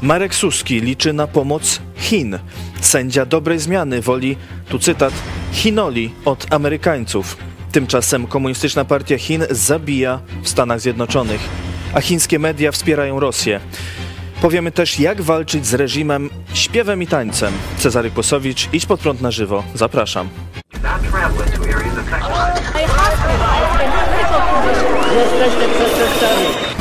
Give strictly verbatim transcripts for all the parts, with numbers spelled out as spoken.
Marek Suski liczy na pomoc Chin. Sędzia dobrej zmiany woli, tu cytat, Chinoli od Amerykańców. Tymczasem Komunistyczna Partia Chin zabija w Stanach Zjednoczonych, a chińskie media wspierają Rosję. Powiemy też, jak walczyć z reżimem śpiewem i tańcem. Cezary Kłosowicz, Idź Pod Prąd na żywo. Zapraszam. Jesteście przestępcami.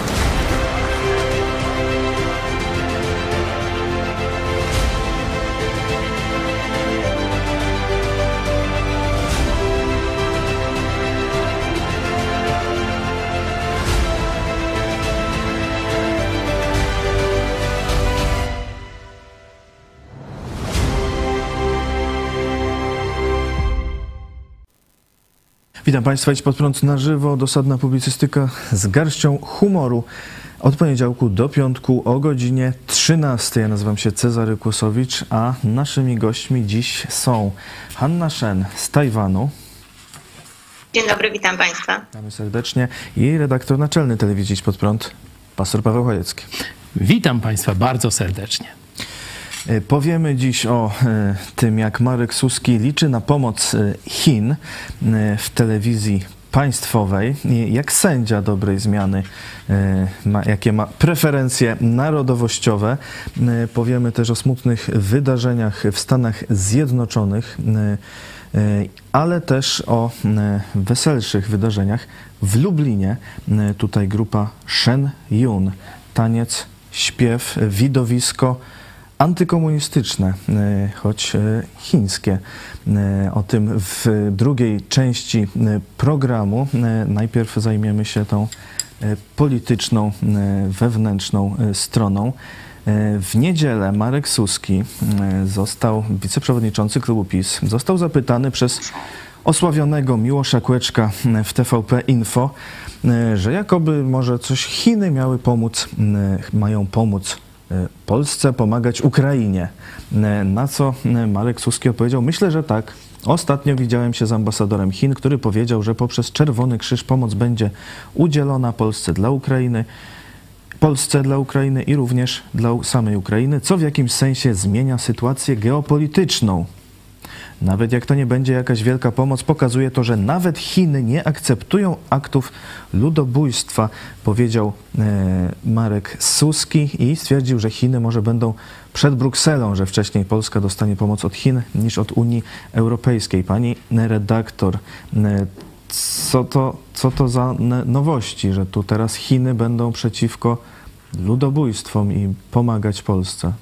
Witam Państwa, Idź Pod Prąd na żywo, dosadna publicystyka z garścią humoru. Od poniedziałku do piątku o godzinie trzynastej. Ja nazywam się Cezary Kłosowicz, a naszymi gośćmi dziś są Hanna Shen z Tajwanu. Dzień dobry, witam Państwa. Witamy serdecznie. I redaktor naczelny telewizji Idź Pod Prąd, pastor Paweł Chojecki. Witam Państwa bardzo serdecznie. Powiemy dziś o e, tym, jak Marek Suski liczy na pomoc e, Chin e, w telewizji państwowej, jak sędzia dobrej zmiany, e, ma, jakie ma preferencje narodowościowe. E, powiemy też o smutnych wydarzeniach w Stanach Zjednoczonych, e, e, ale też o e, weselszych wydarzeniach w Lublinie. E, tutaj grupa Shen Yun, taniec, śpiew, widowisko antykomunistyczne, choć chińskie. O tym w drugiej części programu. Najpierw zajmiemy się tą polityczną, wewnętrzną stroną. W niedzielę Marek Suski został, wiceprzewodniczący klubu PiS, został zapytany przez osławionego Miłosza Kłeczka w T V P Info, że jakoby może coś Chiny miały pomóc, mają pomóc Polsce, pomagać Ukrainie. Na co Marek Suski odpowiedział: myślę, że tak. Ostatnio widziałem się z ambasadorem Chin, który powiedział, że poprzez Czerwony Krzyż pomoc będzie udzielona Polsce dla Ukrainy, Polsce dla Ukrainy i również dla samej Ukrainy, co w jakimś sensie zmienia sytuację geopolityczną. Nawet jak to nie będzie jakaś wielka pomoc, pokazuje to, że nawet Chiny nie akceptują aktów ludobójstwa, powiedział e, Marek Suski i stwierdził, że Chiny może będą przed Brukselą, że wcześniej Polska dostanie pomoc od Chin niż od Unii Europejskiej. Pani redaktor, e, co to, co to za nowości, że tu teraz Chiny będą przeciwko ludobójstwom i pomagać Polsce?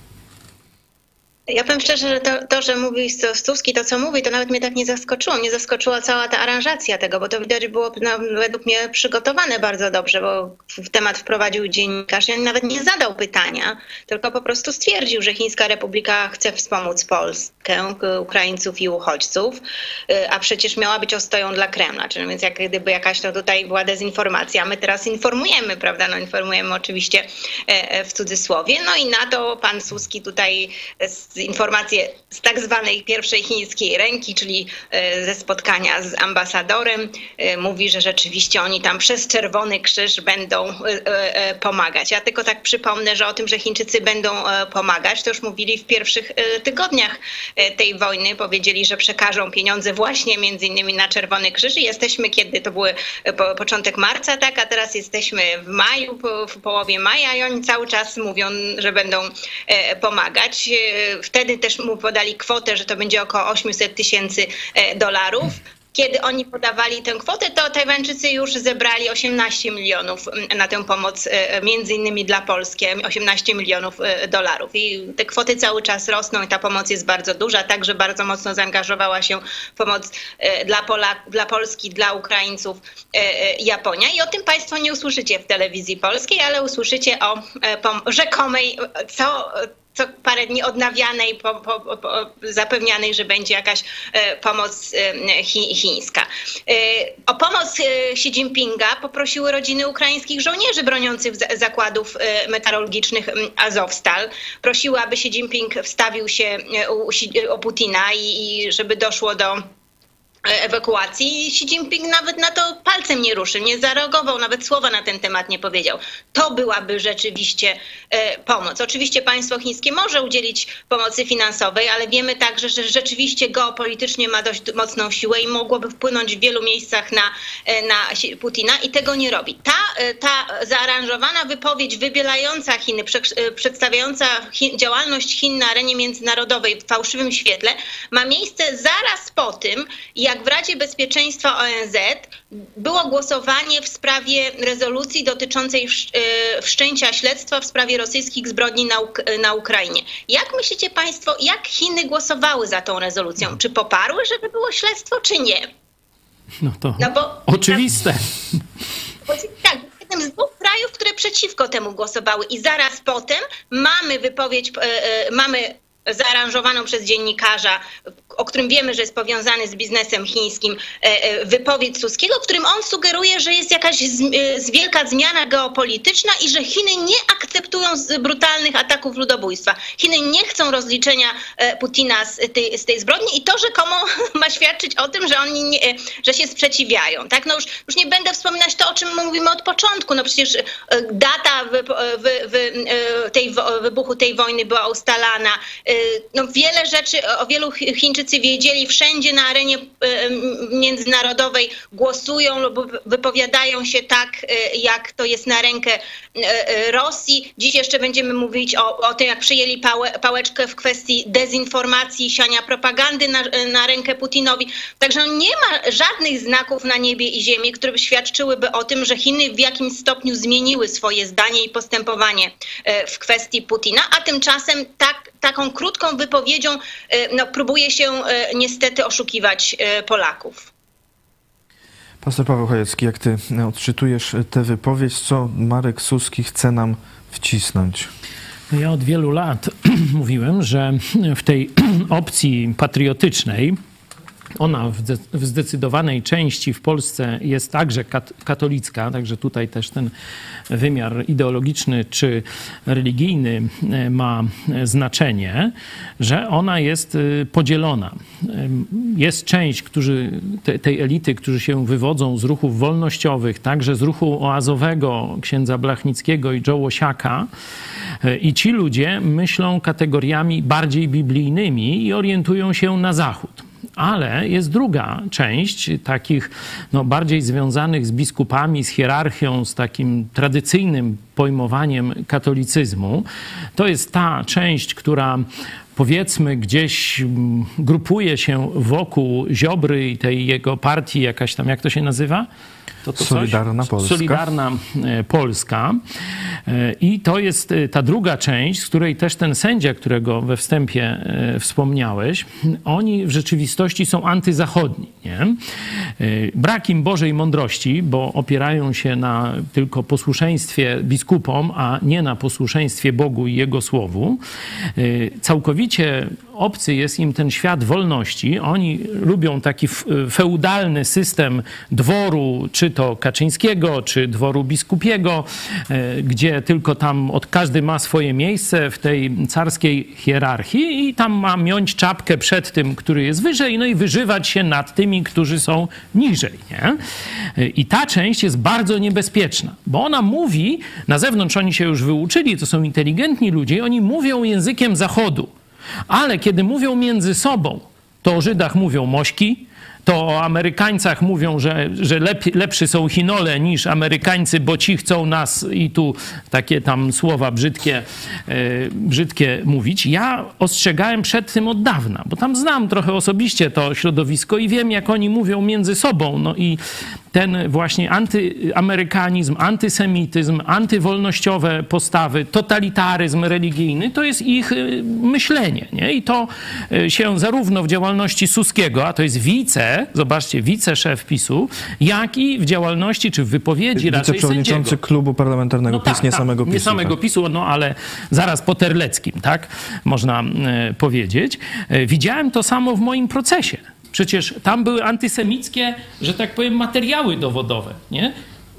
Ja powiem szczerze, że to, to że mówi Suski, to co mówi, to nawet mnie tak nie zaskoczyło. Mnie zaskoczyła cała ta aranżacja tego, bo to widać było no, według mnie przygotowane bardzo dobrze, bo w temat wprowadził dziennikarz. Ja nawet nie zadał pytania, tylko po prostu stwierdził, że Chińska Republika chce wspomóc Polskę, Ukraińców i uchodźców, a przecież miała być ostoją dla Kremla. Czyli więc jak gdyby jakaś to tutaj była dezinformacja. My teraz informujemy, prawda? No informujemy oczywiście w cudzysłowie. No i na to pan Suski tutaj informacje z tak zwanej pierwszej chińskiej ręki, czyli ze spotkania z ambasadorem, mówi, że rzeczywiście oni tam przez Czerwony Krzyż będą pomagać. Ja tylko tak przypomnę, że o tym, że Chińczycy będą pomagać, to już mówili w pierwszych tygodniach tej wojny. Powiedzieli, że przekażą pieniądze właśnie między innymi na Czerwony Krzyż i jesteśmy, kiedy to były początek marca, tak, a teraz jesteśmy w maju, w połowie maja i oni cały czas mówią, że będą pomagać. Wtedy też mu podali kwotę, że to będzie około osiemset tysięcy dolarów. Kiedy oni podawali tę kwotę, to Tajwańczycy już zebrali osiemnaście milionów na tę pomoc, między innymi dla Polski, osiemnaście milionów dolarów. I te kwoty cały czas rosną i ta pomoc jest bardzo duża. Także bardzo mocno zaangażowała się pomoc dla, Polak, dla Polski, dla Ukraińców Japonia. I o tym Państwo nie usłyszycie w telewizji polskiej, ale usłyszycie o rzekomej, co... co parę dni odnawianej, po, po, po, zapewnianej, że będzie jakaś e, pomoc e, chi, chińska. E, o pomoc e, Xi Jinpinga poprosiły rodziny ukraińskich żołnierzy broniących z, zakładów e, metalurgicznych Azowstal. Prosiły, aby Xi Jinping wstawił się u, u Putina i, i żeby doszło do ewakuacji. Xi Jinping nawet na to palcem nie ruszył, nie zareagował, nawet słowa na ten temat nie powiedział. To byłaby rzeczywiście e, pomoc. Oczywiście państwo chińskie może udzielić pomocy finansowej, ale wiemy także, że rzeczywiście geopolitycznie ma dość mocną siłę i mogłoby wpłynąć w wielu miejscach na, na Putina i tego nie robi. Ta, ta zaaranżowana wypowiedź wybielająca Chiny, prze, przedstawiająca Chin, działalność Chin na arenie międzynarodowej w fałszywym świetle ma miejsce zaraz po tym, jak w Radzie Bezpieczeństwa O N Z było głosowanie w sprawie rezolucji dotyczącej wszczęcia śledztwa w sprawie rosyjskich zbrodni na, Uk na Ukrainie. Jak myślicie państwo, jak Chiny głosowały za tą rezolucją? Czy poparły, żeby było śledztwo, czy nie? No to no bo, oczywiste. Bo, tak, jednym z dwóch krajów, które przeciwko temu głosowały i zaraz potem mamy wypowiedź, yy, mamy zaaranżowaną przez dziennikarza, o którym wiemy, że jest powiązany z biznesem chińskim, wypowiedź Suskiego, w którym on sugeruje, że jest jakaś z, wielka zmiana geopolityczna i że Chiny nie akceptują brutalnych ataków ludobójstwa. Chiny nie chcą rozliczenia Putina z tej, z tej zbrodni i to rzekomo ma świadczyć o tym, że oni nie, że się sprzeciwiają. Tak? No już, już nie będę wspominać to, o czym mówimy od początku. No przecież data wy, wy, wy, tej, wybuchu tej wojny była ustalana. No wiele rzeczy, o wielu Chińczycy wiedzieli, wszędzie na arenie międzynarodowej głosują lub wypowiadają się tak, jak to jest na rękę Rosji. Dziś jeszcze będziemy mówić o, o tym, jak przyjęli pałę, pałeczkę w kwestii dezinformacji, siania propagandy na, na rękę Putinowi. Także nie ma żadnych znaków na niebie i ziemi, które by świadczyłyby o tym, że Chiny w jakimś stopniu zmieniły swoje zdanie i postępowanie w kwestii Putina, a tymczasem tak, taką krótką wypowiedzią no, próbuje się niestety oszukiwać Polaków. Pastor Paweł Chojecki, jak ty odczytujesz tę wypowiedź, co Marek Suski chce nam wcisnąć? Ja od wielu lat mówiłem, że w tej opcji patriotycznej, ona w zdecydowanej części w Polsce jest także katolicka, także tutaj też ten wymiar ideologiczny czy religijny ma znaczenie, że ona jest podzielona. Jest część którzy, te, tej elity, którzy się wywodzą z ruchów wolnościowych, także z ruchu oazowego księdza Blachnickiego i Joe Łosiaka, i ci ludzie myślą kategoriami bardziej biblijnymi i orientują się na zachód. Ale jest druga część takich no, bardziej związanych z biskupami, z hierarchią, z takim tradycyjnym pojmowaniem katolicyzmu. To jest ta część, która powiedzmy gdzieś grupuje się wokół Ziobry i tej jego partii, jakaś tam, jak to się nazywa? To to Solidarna coś? Polska. Solidarna Polska. I to jest ta druga część, z której też ten sędzia, którego we wstępie wspomniałeś, oni w rzeczywistości są antyzachodni. Nie? Brak im Bożej mądrości, bo opierają się na tylko posłuszeństwie biskupom, a nie na posłuszeństwie Bogu i Jego Słowu. Całkowicie obcy jest im ten świat wolności. Oni lubią taki feudalny system dworu, czy to Kaczyńskiego, czy dworu biskupiego, gdzie tylko tam od każdy ma swoje miejsce w tej carskiej hierarchii i tam ma miąć czapkę przed tym, który jest wyżej, no i wyżywać się nad tymi, którzy są niżej. Nie? I ta część jest bardzo niebezpieczna, bo ona mówi, na zewnątrz oni się już wyuczyli, to są inteligentni ludzie, oni mówią językiem Zachodu, ale kiedy mówią między sobą, to o Żydach mówią mośki, to o Amerykańcach mówią, że, że lep, lepszy są Chinole niż Amerykańcy, bo ci chcą nas i tu takie tam słowa brzydkie, yy, brzydkie mówić. Ja ostrzegałem przed tym od dawna, bo tam znam trochę osobiście to środowisko i wiem, jak oni mówią między sobą. No i ten właśnie antyamerykanizm, antysemityzm, antywolnościowe postawy, totalitaryzm religijny, to jest ich myślenie. Nie? I to się zarówno w działalności Suskiego, a to jest wice, zobaczcie, wiceszef PiSu, jak i w działalności czy w wypowiedzi raczej wiceprzewodniczący sędziego. klubu parlamentarnego no PiS, tak, nie tak, samego PiSu. Nie samego tak. PiSu, no ale zaraz po Terleckim, tak, można e, powiedzieć. E, widziałem to samo w moim procesie. Przecież tam były antysemickie, że tak powiem, materiały dowodowe, nie?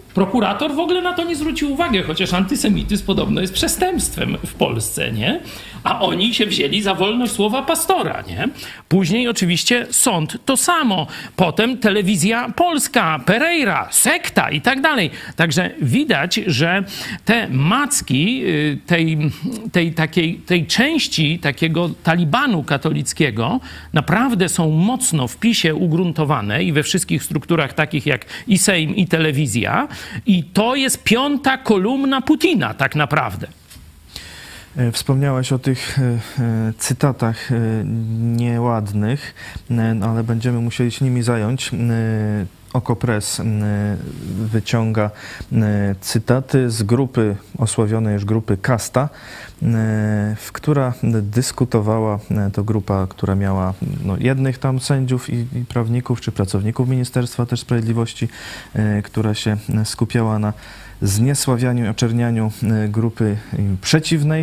Prokurator w ogóle na to nie zwrócił uwagi, chociaż antysemityzm podobno jest przestępstwem w Polsce, nie? A oni się wzięli za wolność słowa pastora, nie? Później oczywiście sąd to samo. Potem telewizja polska, Pereira, sekta i tak dalej. Także widać, że te macki tej, tej, takiej, tej części takiego talibanu katolickiego naprawdę są mocno w PiSie ugruntowane i we wszystkich strukturach takich jak i Sejm, i telewizja. I to jest piąta kolumna Putina tak naprawdę. Wspomniałaś o tych cytatach nieładnych, ale będziemy musieli się nimi zająć. Okopres wyciąga cytaty z grupy, osławionej już grupy Kasta, w która dyskutowała, to grupa, która miała no, jednych tam sędziów i, i prawników, czy pracowników Ministerstwa też Sprawiedliwości, która się skupiała na zniesławianiu i oczernianiu grupy przeciwnej.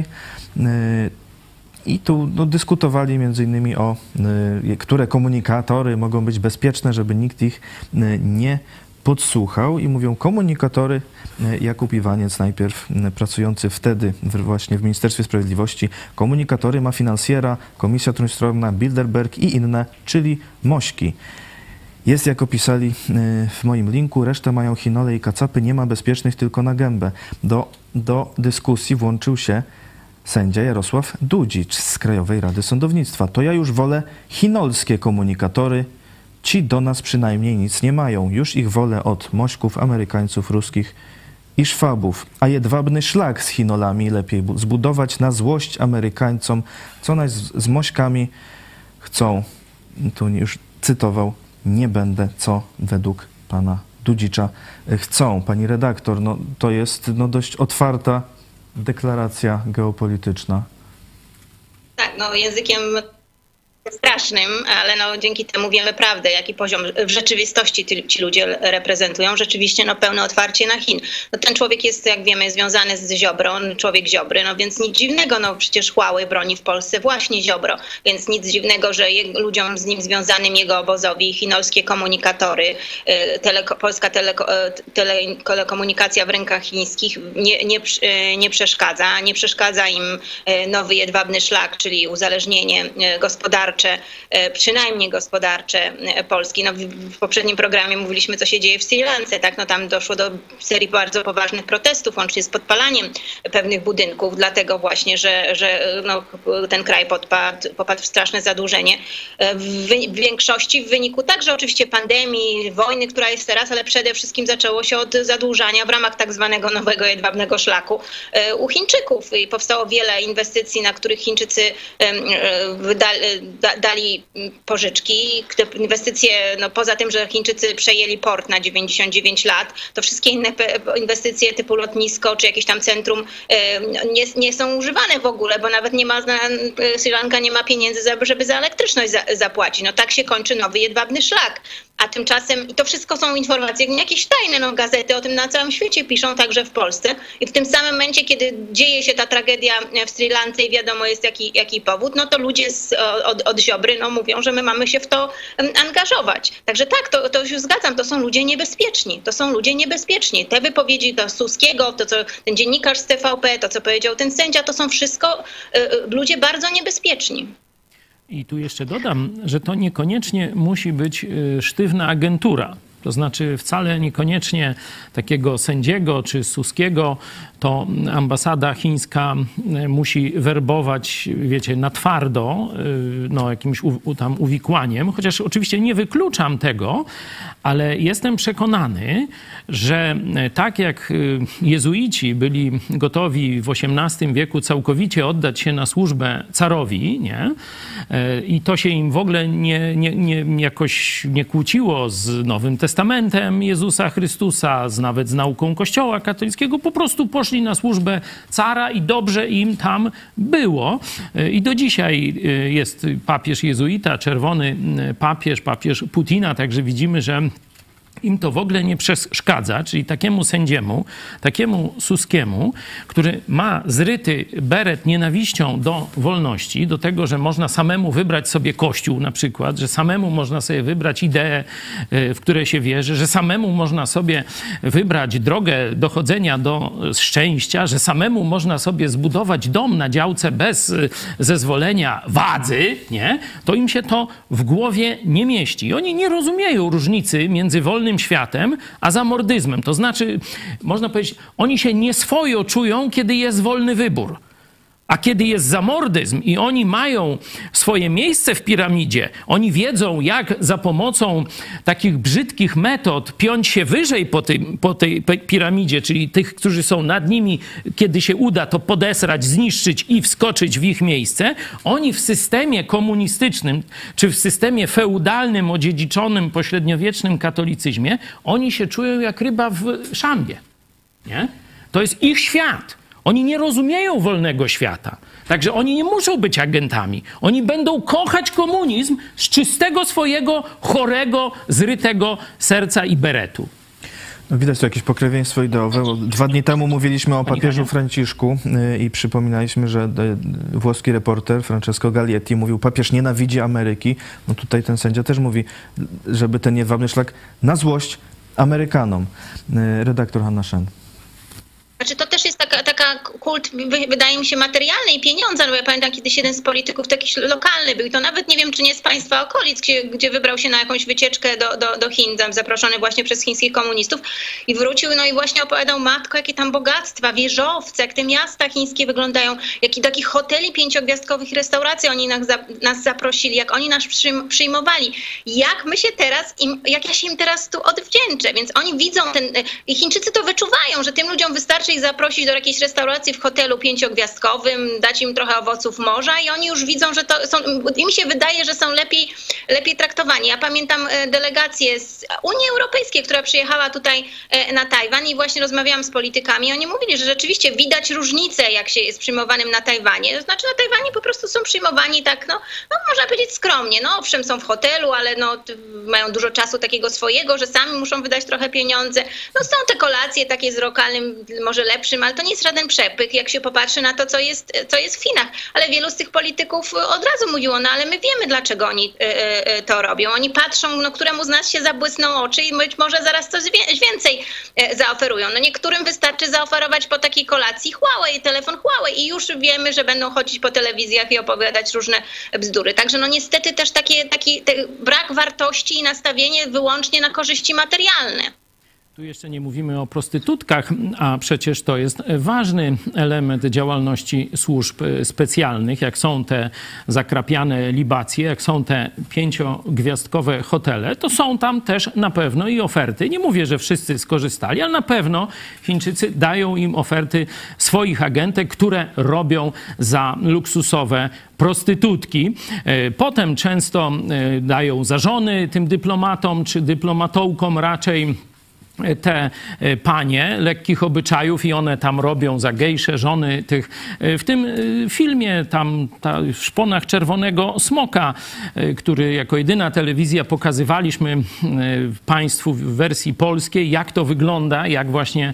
I tu no, dyskutowali między innymi o, y, które komunikatory mogą być bezpieczne, żeby nikt ich y, nie podsłuchał. I mówią komunikatory, y, Jakub Iwaniec najpierw, y, pracujący wtedy w, właśnie w Ministerstwie Sprawiedliwości, komunikatory ma Finansjera, Komisja Trójstronna, Bilderberg i inne, czyli Mośki. Jest, jak opisali y, w moim linku, resztę mają Chinole i Kacapy, nie ma bezpiecznych, tylko na gębę. Do, do dyskusji włączył się sędzia Jarosław Dudzicz z Krajowej Rady Sądownictwa. To ja już wolę chinolskie komunikatory. Ci do nas przynajmniej nic nie mają. Już ich wolę od Mośków, Amerykańców, Ruskich i Szwabów. A jedwabny szlak z Chinolami lepiej zbudować na złość Amerykańcom, co nas z, z Mośkami chcą. Tu już cytował, nie będę, co według pana Dudzicza chcą. Pani redaktor, no, to jest no, dość otwarta deklaracja geopolityczna. Tak, no językiem strasznym, ale no dzięki temu wiemy prawdę, jaki poziom w rzeczywistości ci, ci ludzie reprezentują. Rzeczywiście no pełne otwarcie na Chin. No, ten człowiek jest, jak wiemy, związany z Ziobrą, człowiek Ziobry, no więc nic dziwnego, no przecież Huawei broni w Polsce właśnie Ziobro, więc nic dziwnego, że je, ludziom z nim związanym, jego obozowi, chinolskie komunikatory, tele, polska tele, tele, telekomunikacja w rękach chińskich nie, nie, nie przeszkadza. Nie przeszkadza im nowy jedwabny szlak, czyli uzależnienie gospodarcze, przynajmniej gospodarcze Polski. No, w poprzednim programie mówiliśmy, co się dzieje w Sri Lance, tak? No, tam doszło do serii bardzo poważnych protestów, łącznie z podpalaniem pewnych budynków, dlatego właśnie, że, że no, ten kraj podpadł, popadł w straszne zadłużenie. W, w większości w wyniku także oczywiście pandemii, wojny, która jest teraz, ale przede wszystkim zaczęło się od zadłużania w ramach tak zwanego nowego jedwabnego szlaku u Chińczyków. I powstało wiele inwestycji, na których Chińczycy wydali dali pożyczki. Te inwestycje, no poza tym, że Chińczycy przejęli port na dziewięćdziesiąt dziewięć lat, to wszystkie inne inwestycje typu lotnisko czy jakieś tam centrum nie, nie są używane w ogóle, bo nawet nie ma, Sri Lanka nie ma pieniędzy, żeby za elektryczność za, zapłacić. No tak się kończy nowy jedwabny szlak. A tymczasem, i to wszystko są informacje, jakieś tajne, no gazety o tym na całym świecie piszą, także w Polsce. I w tym samym momencie, kiedy dzieje się ta tragedia w Sri Lance i wiadomo jest jaki, jaki powód, no to ludzie z, od, od Ziobry no, mówią, że my mamy się w to angażować. Także tak, to, to już zgadzam, to są ludzie niebezpieczni. To są ludzie niebezpieczni. Te wypowiedzi to Suskiego, to co ten dziennikarz z T V P, to co powiedział ten sędzia, to są wszystko y, ludzie bardzo niebezpieczni. I tu jeszcze dodam, że to niekoniecznie musi być sztywna agentura. To znaczy wcale niekoniecznie takiego sędziego czy Suskiego to ambasada chińska musi werbować, wiecie, na twardo, no jakimś u, tam uwikłaniem, chociaż oczywiście nie wykluczam tego, ale jestem przekonany, że tak jak jezuici byli gotowi w osiemnastym wieku całkowicie oddać się na służbę carowi, nie? I to się im w ogóle nie, nie, nie, jakoś nie kłóciło z Nowym Testamentem Jezusa Chrystusa, z, nawet z nauką Kościoła katolickiego, po prostu poszli na służbę cara i dobrze im tam było. I do dzisiaj jest papież jezuita, czerwony papież, papież Putina, także widzimy, że im to w ogóle nie przeszkadza, czyli takiemu sędziemu, takiemu Suskiemu, który ma zryty beret nienawiścią do wolności, do tego, że można samemu wybrać sobie kościół na przykład, że samemu można sobie wybrać ideę, w które się wierzy, że samemu można sobie wybrać drogę dochodzenia do szczęścia, że samemu można sobie zbudować dom na działce bez zezwolenia władzy, nie? To im się to w głowie nie mieści. I oni nie rozumieją różnicy między wolnym światem, a zamordyzmem. To znaczy, można powiedzieć, oni się nieswojo czują, kiedy jest wolny wybór. A kiedy jest zamordyzm i oni mają swoje miejsce w piramidzie, oni wiedzą, jak za pomocą takich brzydkich metod piąć się wyżej po tej, po tej piramidzie, czyli tych, którzy są nad nimi, kiedy się uda to podesrać, zniszczyć i wskoczyć w ich miejsce, oni w systemie komunistycznym, czy w systemie feudalnym, odziedziczonym, pośredniowiecznym katolicyzmie, oni się czują jak ryba w szambie. Nie? To jest ich świat. Oni nie rozumieją wolnego świata. Także oni nie muszą być agentami. Oni będą kochać komunizm z czystego swojego chorego, zrytego serca i beretu. No widać tu jakieś pokrewieństwo ideowe. Dwa dni temu mówiliśmy o papieżu Franciszku i przypominaliśmy, że włoski reporter Francesco Galietti mówił, papież nienawidzi Ameryki. No tutaj ten sędzia też mówi, żeby ten jedwabny szlak na złość Amerykanom. Redaktor Hanna Szen. Znaczy to też jest taka, taka kult, wydaje mi się, materialny i pieniądza. No ja pamiętam, kiedyś jeden z polityków taki lokalny był, to nawet nie wiem, czy nie z państwa okolic, gdzie, gdzie wybrał się na jakąś wycieczkę do, do, do Chin, zaproszony właśnie przez chińskich komunistów i wrócił, no i właśnie opowiadał, matko, jakie tam bogactwa, wieżowce, jak te miasta chińskie wyglądają, jak i takich hoteli pięciogwiazdkowych i restauracji oni nas, nas zaprosili, jak oni nas przyjmowali. Jak my się teraz, im, jak ja się im teraz tu odwdzięczę, więc oni widzą, ten, i Chińczycy to wyczuwają, że tym ludziom wystarczy ich zaprosić do jakiejś restauracji w hotelu pięciogwiazdkowym, dać im trochę owoców morza i oni już widzą, że to są, im się wydaje, że są lepiej, lepiej traktowani. Ja pamiętam delegację z Unii Europejskiej, która przyjechała tutaj na Tajwan i właśnie rozmawiałam z politykami. Oni mówili, że rzeczywiście widać różnicę, jak się jest przyjmowanym na Tajwanie. To znaczy na Tajwanie po prostu są przyjmowani tak, no, no można powiedzieć skromnie. No owszem, są w hotelu, ale no, mają dużo czasu takiego swojego, że sami muszą wydać trochę pieniądze. No są te kolacje takie z lokalnym, może lepszym, ale to nie jest żaden przepych, jak się popatrzy na to, co jest, co jest w Chinach. Ale wielu z tych polityków od razu mówiło, no ale my wiemy, dlaczego oni y, y, to robią. Oni patrzą, no któremu z nas się zabłysną oczy i być może zaraz coś więcej y, zaoferują. No niektórym wystarczy zaoferować po takiej kolacji Huawei, telefon Huawei i już wiemy, że będą chodzić po telewizjach i opowiadać różne bzdury. Także no niestety też takie, taki brak wartości i nastawienie wyłącznie na korzyści materialne. Tu jeszcze nie mówimy o prostytutkach, a przecież to jest ważny element działalności służb specjalnych, jak są te zakrapiane libacje, jak są te pięciogwiazdkowe hotele, to są tam też na pewno i oferty. Nie mówię, że wszyscy skorzystali, ale na pewno Chińczycy dają im oferty swoich agentek, które robią za luksusowe prostytutki. Potem często dają za żony tym dyplomatom, czy dyplomatołkom raczej, te panie lekkich obyczajów i one tam robią za gejsze żony tych. W tym filmie tam ta, w szponach Czerwonego Smoka, który jako jedyna telewizja pokazywaliśmy państwu w wersji polskiej, jak to wygląda, jak właśnie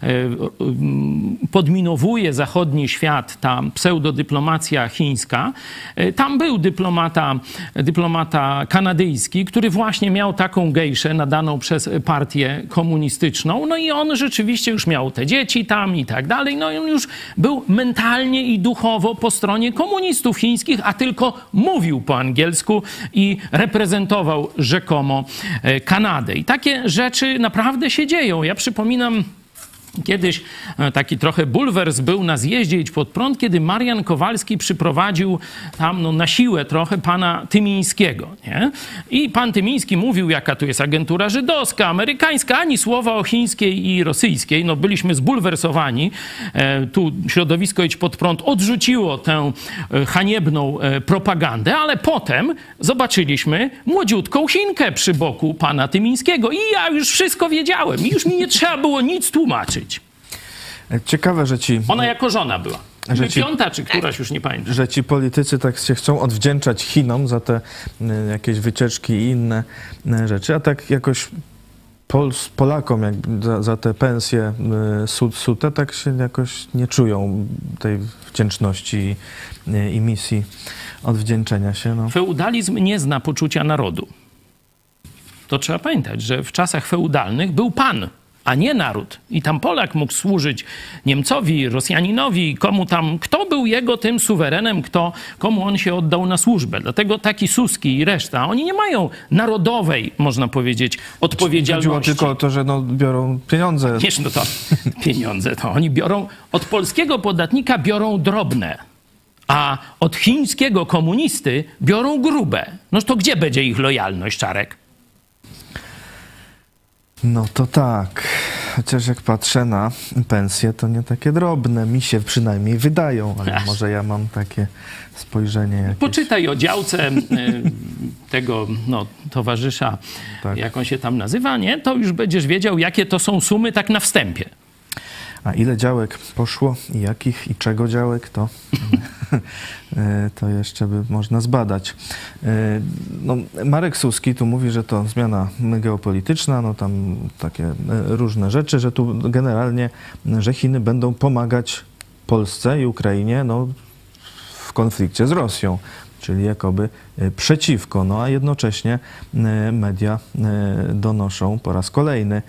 podminowuje zachodni świat ta pseudodyplomacja chińska. Tam był dyplomata, dyplomata kanadyjski, który właśnie miał taką gejszę nadaną przez partię komunistyczną. komunistyczną, no i on rzeczywiście już miał te dzieci tam i tak dalej, no i on już był mentalnie i duchowo po stronie komunistów chińskich, a tylko mówił po angielsku i reprezentował rzekomo Kanadę. I takie rzeczy naprawdę się dzieją. Ja przypominam, kiedyś taki trochę bulwers był na zjeździe Idź Pod Prąd, kiedy Marian Kowalski przyprowadził tam no, na siłę trochę pana Tymińskiego. Nie? I pan Tymiński mówił, jaka tu jest agentura żydowska, amerykańska, ani słowa o chińskiej i rosyjskiej. No, byliśmy zbulwersowani. E, tu środowisko Idź Pod Prąd odrzuciło tę e, haniebną e, propagandę, ale potem zobaczyliśmy młodziutką Chinkę przy boku pana Tymińskiego i ja już wszystko wiedziałem. I już mi nie trzeba było nic tłumaczyć. Ciekawe, że ci... Ona jako żona była. Że ci, piąta czy któraś, już nie pamiętam. Że ci politycy tak się chcą odwdzięczać Chinom za te y, jakieś wycieczki i inne y, rzeczy, a tak jakoś Pol, Polakom jak za, za te pensje sud, sute tak się jakoś nie czują tej wdzięczności i, i misji odwdzięczenia się. No. Feudalizm nie zna poczucia narodu. To trzeba pamiętać, że w czasach feudalnych był pan, a nie naród. I tam Polak mógł służyć Niemcowi, Rosjaninowi, komu tam, kto był jego tym suwerenem, kto, komu on się oddał na służbę. Dlatego taki Suski i reszta, oni nie mają narodowej, można powiedzieć, odpowiedzialności. Chodziło tylko o to, że no, biorą pieniądze. Wiesz, no to pieniądze to oni biorą, od polskiego podatnika biorą drobne, a od chińskiego komunisty biorą grube. No to gdzie będzie ich lojalność, Czarek? No to tak, chociaż jak patrzę na pensje, to nie takie drobne, mi się przynajmniej wydają, ale Ach. może ja mam takie spojrzenie jakieś. Poczytaj o działce y, tego no, towarzysza, Tak. jak on się tam nazywa, nie? To już będziesz wiedział, jakie to są sumy tak na wstępie. A ile działek poszło i jakich i czego działek, to, to jeszcze by można zbadać. No, Marek Suski tu mówi, że to zmiana geopolityczna, no tam takie różne rzeczy, że tu generalnie, że Chiny będą pomagać Polsce i Ukrainie no, w konflikcie z Rosją, czyli jakoby przeciwko, no a jednocześnie media donoszą po raz kolejny,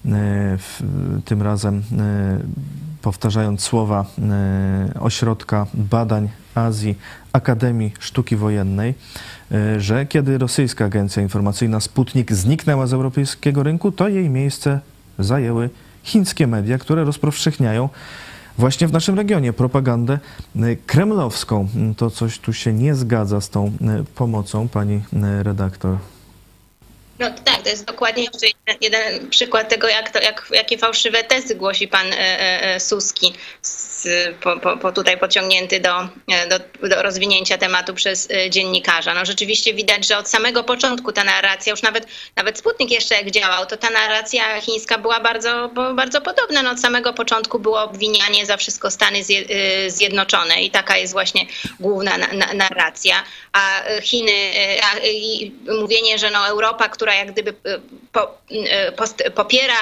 tym razem powtarzając słowa Ośrodka Badań Azji Akademii Sztuki Wojennej, że kiedy rosyjska agencja informacyjna Sputnik zniknęła z europejskiego rynku, to jej miejsce zajęły chińskie media, które rozpowszechniają właśnie w naszym regionie propagandę kremlowską. To coś tu się nie zgadza z tą pomocą, pani redaktor. No tak, to jest dokładnie jeszcze jeden, jeden przykład tego, jak to, jak, jakie fałszywe tezy głosi pan e, e, Suski, z, po, po, po tutaj pociągnięty do, do, do rozwinięcia tematu przez e, dziennikarza. No rzeczywiście widać, że od samego początku ta narracja, już nawet, nawet Sputnik jeszcze jak działał, to ta narracja chińska była bardzo, bardzo podobna. No od samego początku było obwinianie za wszystko Stany Zjednoczone i taka jest właśnie główna na, na, narracja. A Chiny, a, i mówienie, że no Europa, która jak gdyby po, post, popiera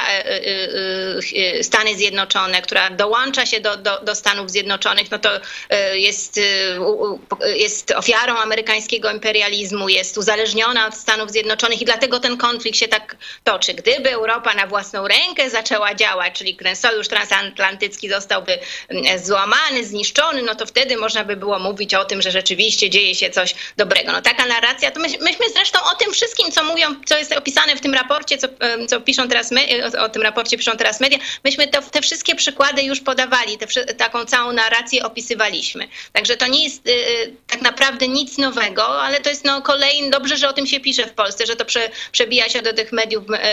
Stany Zjednoczone, która dołącza się do, do, do Stanów Zjednoczonych, no to jest, jest ofiarą amerykańskiego imperializmu, jest uzależniona od Stanów Zjednoczonych i dlatego ten konflikt się tak toczy. Gdyby Europa na własną rękę zaczęła działać, czyli ten sojusz transatlantycki zostałby złamany, zniszczony, no to wtedy można by było mówić o tym, że rzeczywiście dzieje się coś dobrego. No taka narracja, to my, myśmy zresztą o tym wszystkim, co mówią, co jest opisane w tym raporcie, co, co piszą teraz, me, o, o tym raporcie piszą teraz media, myśmy to, te wszystkie przykłady już podawali, te, taką całą narrację opisywaliśmy. Także to nie jest y, tak naprawdę nic nowego, ale to jest no kolejny, dobrze, że o tym się pisze w Polsce, że to prze, przebija się do tych mediów y,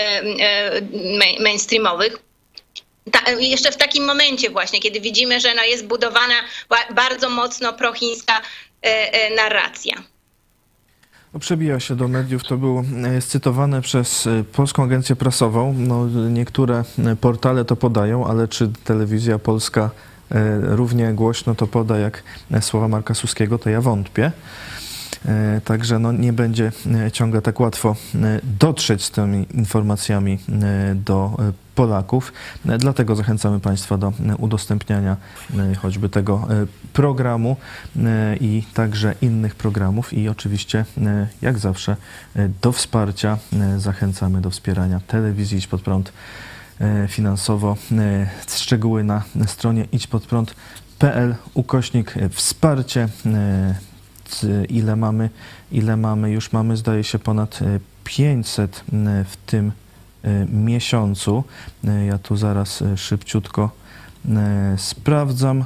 y, mainstreamowych. Ta, jeszcze w takim momencie właśnie, kiedy widzimy, że no jest budowana bardzo mocno prochińska y, y, narracja. No, przebija się do mediów, to było jest cytowane przez Polską Agencję Prasową. No, niektóre portale to podają, ale czy telewizja polska równie głośno to poda jak słowa Marka Suskiego, to ja wątpię. Także no, nie będzie ciągle tak łatwo dotrzeć z tymi informacjami do Polaków. Dlatego zachęcamy Państwa do udostępniania choćby tego programu i także innych programów i oczywiście jak zawsze do wsparcia zachęcamy do wspierania telewizji Idź Pod Prąd finansowo. Szczegóły na stronie idźpodprąd kropka p l ukośnik wsparcie. Ile mamy, ile mamy, już mamy zdaje się ponad pięćset w tym miesiącu. Ja tu zaraz szybciutko sprawdzam.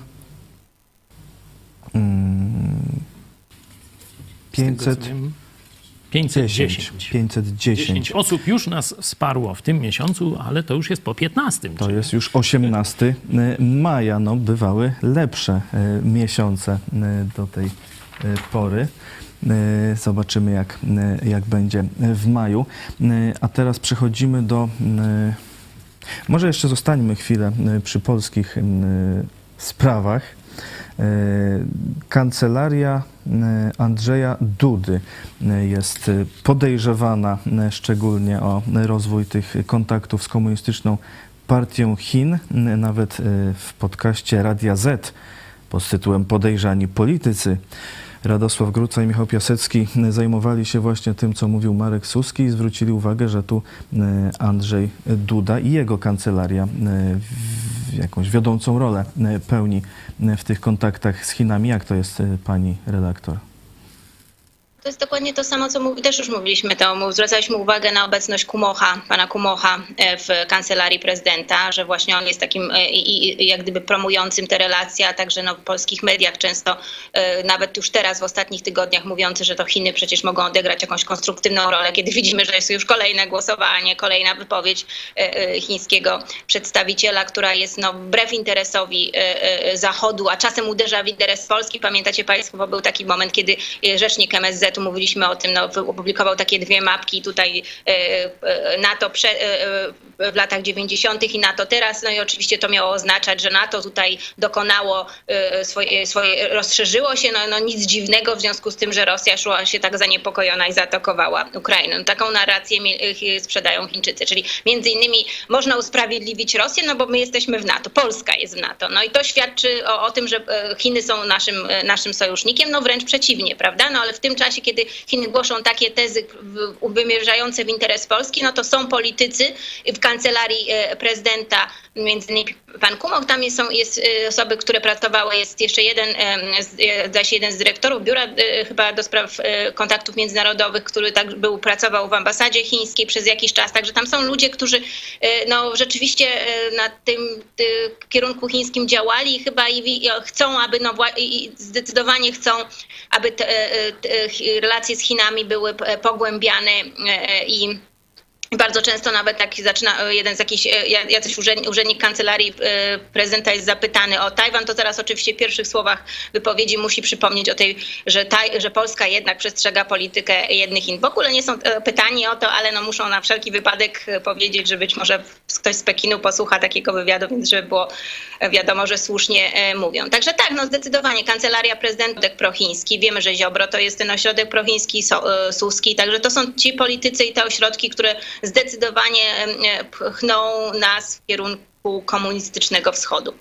pięćset dziesięć. pięćset dziesięć osób już nas wsparło w tym miesiącu, ale to już jest po piętnastym. To jest już osiemnastego maja. No, bywały lepsze miesiące do tej pory. Zobaczymy, jak, jak będzie w maju. A teraz przechodzimy do... Może jeszcze zostańmy chwilę przy polskich sprawach. Kancelaria Andrzeja Dudy jest podejrzewana szczególnie o rozwój tych kontaktów z komunistyczną partią Chin. Nawet w podcaście Radia Z pod tytułem Podejrzani politycy Radosław Gruca i Michał Piasecki zajmowali się właśnie tym, co mówił Marek Suski i zwrócili uwagę, że tu Andrzej Duda i jego kancelaria jakąś wiodącą rolę pełni w tych kontaktach z Chinami. Jak to jest, pani redaktor? To jest dokładnie to samo, co mówi, też już mówiliśmy, to zwracaliśmy uwagę na obecność Kumocha, pana Kumocha w kancelarii prezydenta, że właśnie on jest takim i, i, jak gdyby promującym te relacje, a także no, w polskich mediach często, nawet już teraz w ostatnich tygodniach mówiący, że to Chiny przecież mogą odegrać jakąś konstruktywną rolę, kiedy widzimy, że jest już kolejne głosowanie, kolejna wypowiedź chińskiego przedstawiciela, która jest no, wbrew interesowi Zachodu, a czasem uderza w interes Polski. Pamiętacie państwo, bo był taki moment, kiedy rzecznik M S Z tu mówiliśmy o tym, no, opublikował takie dwie mapki tutaj NATO prze, w latach dziewięćdziesiątych i NATO teraz, no i oczywiście to miało oznaczać, że NATO tutaj dokonało swoje, swoje rozszerzyło się, no, no nic dziwnego w związku z tym, że Rosja szła się tak zaniepokojona i zaatakowała Ukrainę. No, taką narrację sprzedają Chińczycy, czyli między innymi można usprawiedliwić Rosję, no bo my jesteśmy w NATO, Polska jest w NATO, no i to świadczy o, o tym, że Chiny są naszym, naszym sojusznikiem, no wręcz przeciwnie, prawda, no ale w tym czasie, kiedy Chiny głoszą takie tezy wymierzające w interes Polski, no to są politycy w kancelarii prezydenta, między innymi pan Kumoch, tam jest, są jest osoby, które pracowały, jest jeszcze jeden, zaś jeden z dyrektorów biura chyba do spraw kontaktów międzynarodowych, który tak był, pracował w ambasadzie chińskiej przez jakiś czas, także tam są ludzie, którzy no rzeczywiście na tym kierunku chińskim działali i chyba i chcą, aby no i zdecydowanie chcą, aby te, te relacje z Chinami były pogłębiane i bardzo często nawet tak zaczyna jeden z jakichś, jacyś urzędnik, urzędnik kancelarii prezydenta jest zapytany o Tajwan, to zaraz oczywiście w pierwszych słowach wypowiedzi musi przypomnieć o tej, że, taj, że Polska jednak przestrzega politykę jednych Chin. W ogóle nie są pytani o to, ale no muszą na wszelki wypadek powiedzieć, że być może ktoś z Pekinu posłucha takiego wywiadu, więc żeby było wiadomo, że słusznie mówią. Także tak, no zdecydowanie kancelaria prezydenta prochiński, wiemy, że Ziobro to jest ten ośrodek prochiński, Suski, także to są ci politycy i te ośrodki, które zdecydowanie pchną nas w kierunku komunistycznego wschodu.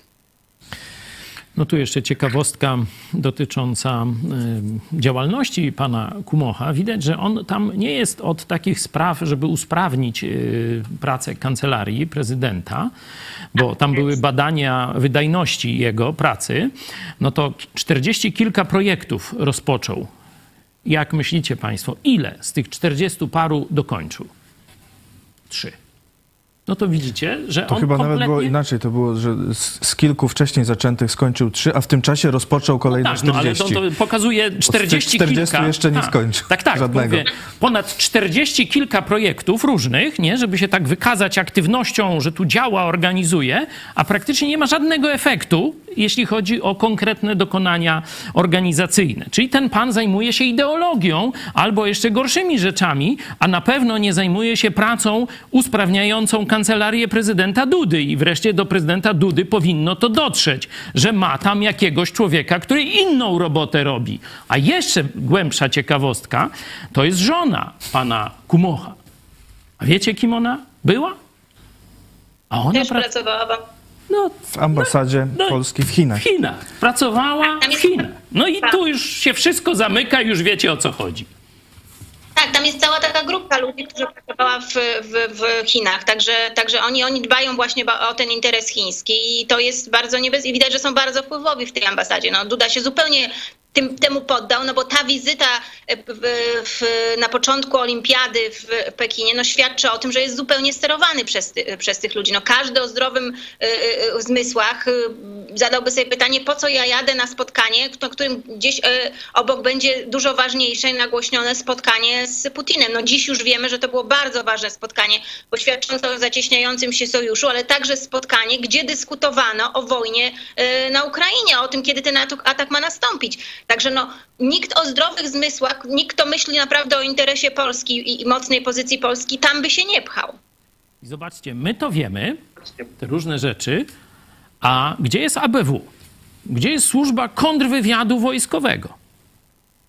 No tu jeszcze ciekawostka dotycząca y, działalności pana Kumocha. Widać, że on tam nie jest od takich spraw, żeby usprawnić y, pracę kancelarii prezydenta, bo tam były badania wydajności jego pracy. No to czterdzieści kilka projektów rozpoczął. Jak myślicie państwo, ile z tych czterdziestu paru dokończył? Trzy. No to widzicie, że to on chyba kompletnie... nawet było inaczej. To było, że z, z kilku wcześniej zaczętych skończył trzy, a w tym czasie rozpoczął kolejne no tak, czterdzieści. No ale to, to pokazuje czterdzieści kilka. jeszcze nie tak, skończył. Tak, tak. Żadnego. Mówię, ponad czterdzieści kilka projektów różnych, nie, żeby się tak wykazać aktywnością, że tu działa, organizuje, a praktycznie nie ma żadnego efektu, jeśli chodzi o konkretne dokonania organizacyjne. Czyli ten pan zajmuje się ideologią albo jeszcze gorszymi rzeczami, a na pewno nie zajmuje się pracą usprawniającą kancelarię prezydenta Dudy. I wreszcie do prezydenta Dudy powinno to dotrzeć, że ma tam jakiegoś człowieka, który inną robotę robi. A jeszcze głębsza ciekawostka to jest żona pana Kumocha. A wiecie, kim ona była? A ona Też pra... pracowała. No, w ambasadzie no, Polski w Chinach. W Chinach. Pracowała w Chinach. No i tu już się wszystko zamyka, już wiecie, o co chodzi. Tak, tam jest cała taka grupka ludzi, którzy pracowała w, w, w Chinach, także, także oni, oni dbają właśnie o ten interes chiński i to jest bardzo niebezpieczne. Widać, że są bardzo wpływowi w tej ambasadzie. No, Duda się zupełnie tym, temu poddał, no bo ta wizyta w, w, na początku olimpiady w Pekinie no świadczy o tym, że jest zupełnie sterowany przez, ty, przez tych ludzi. No każdy o zdrowym y, y, zmysłach y, zadałby sobie pytanie, po co ja jadę na spotkanie, na którym gdzieś y, obok będzie dużo ważniejsze i nagłośnione spotkanie z Putinem. No dziś już wiemy, że to było bardzo ważne spotkanie, bo świadczące o zacieśniającym się sojuszu, ale także spotkanie, gdzie dyskutowano o wojnie y, na Ukrainie, o tym, kiedy ten atak ma nastąpić. Także no, nikt o zdrowych zmysłach, nikt, kto myśli naprawdę o interesie Polski i, i mocnej pozycji Polski, tam by się nie pchał. I zobaczcie, my to wiemy, te różne rzeczy, a gdzie jest A B W? Gdzie jest służba kontrwywiadu wojskowego?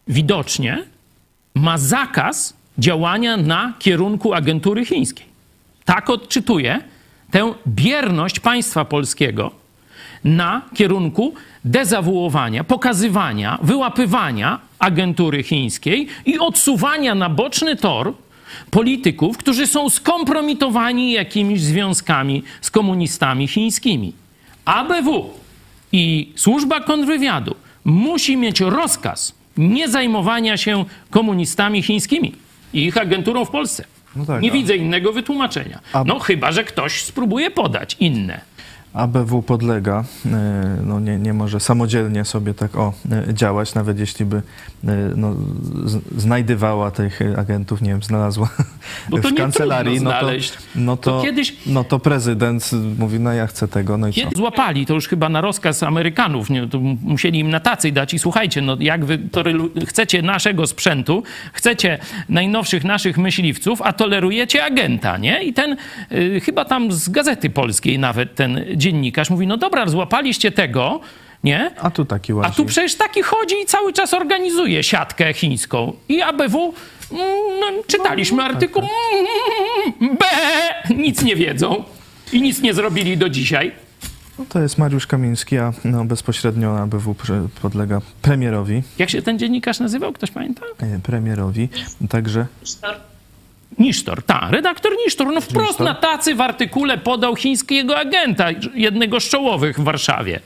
widocznie ma zakaz działania na kierunku agentury chińskiej. Tak odczytuję tę bierność państwa polskiego na kierunku dezawuowania, pokazywania, wyłapywania agentury chińskiej i odsuwania na boczny tor polityków, którzy są skompromitowani jakimiś związkami z komunistami chińskimi. A B W i służba kontrwywiadu musi mieć rozkaz nie zajmowania się komunistami chińskimi i ich agenturą w Polsce. No tak, nie a... widzę innego wytłumaczenia. A... No chyba, że ktoś spróbuje podać inne. A B W podlega, no nie, nie może samodzielnie sobie tak o działać, nawet jeśli by no, znajdywała tych agentów, nie wiem, znalazła bo to w kancelarii, no to, no, to, to kiedyś... no to prezydent mówi, no ja chcę tego, no i Kiedy co? Złapali, to już chyba na rozkaz Amerykanów, nie, to musieli im na tacy dać i słuchajcie, no jak wy chcecie naszego sprzętu, chcecie najnowszych naszych myśliwców, a tolerujecie agenta, nie? I ten, y, chyba tam z Gazety Polskiej nawet ten dziennikarz mówi, no dobra, złapaliście tego, nie? A tu taki łazi. A tu przecież taki chodzi i cały czas organizuje siatkę chińską. I A B W, no, czytaliśmy no, artykuł, tak, tak. B, nic nie wiedzą i nic nie zrobili do dzisiaj. No to jest Mariusz Kamiński, a no, bezpośrednio A B W podlega premierowi. Jak się ten dziennikarz nazywał? Ktoś pamięta? Premierowi, także... Nisztor, tak, redaktor Nisztor, no wprost Nisztor. Na tacy w artykule podał chińskiego agenta, jednego z czołowych w Warszawie.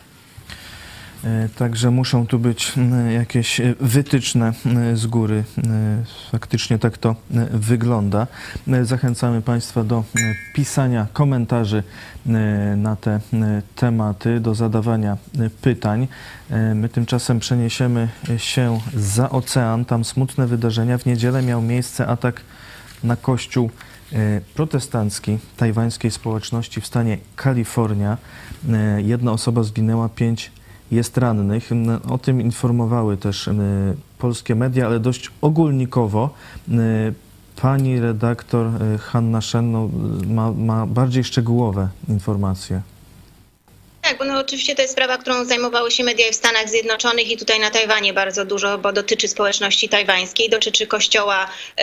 Także muszą tu być jakieś wytyczne z góry. Faktycznie tak to wygląda. Zachęcamy Państwa do pisania komentarzy na te tematy, do zadawania pytań. My tymczasem przeniesiemy się za ocean. Tam smutne wydarzenia. W niedzielę miał miejsce atak na kościół protestancki tajwańskiej społeczności w stanie Kalifornia. Jedna osoba zginęła, pięć jest rannych. O tym informowały też polskie media, ale dość ogólnikowo. Pani redaktor Hanna Shen no, ma, ma bardziej szczegółowe informacje. Tak, bo no oczywiście to jest sprawa, którą zajmowały się media w Stanach Zjednoczonych i tutaj na Tajwanie bardzo dużo, bo dotyczy społeczności tajwańskiej, dotyczy kościoła e,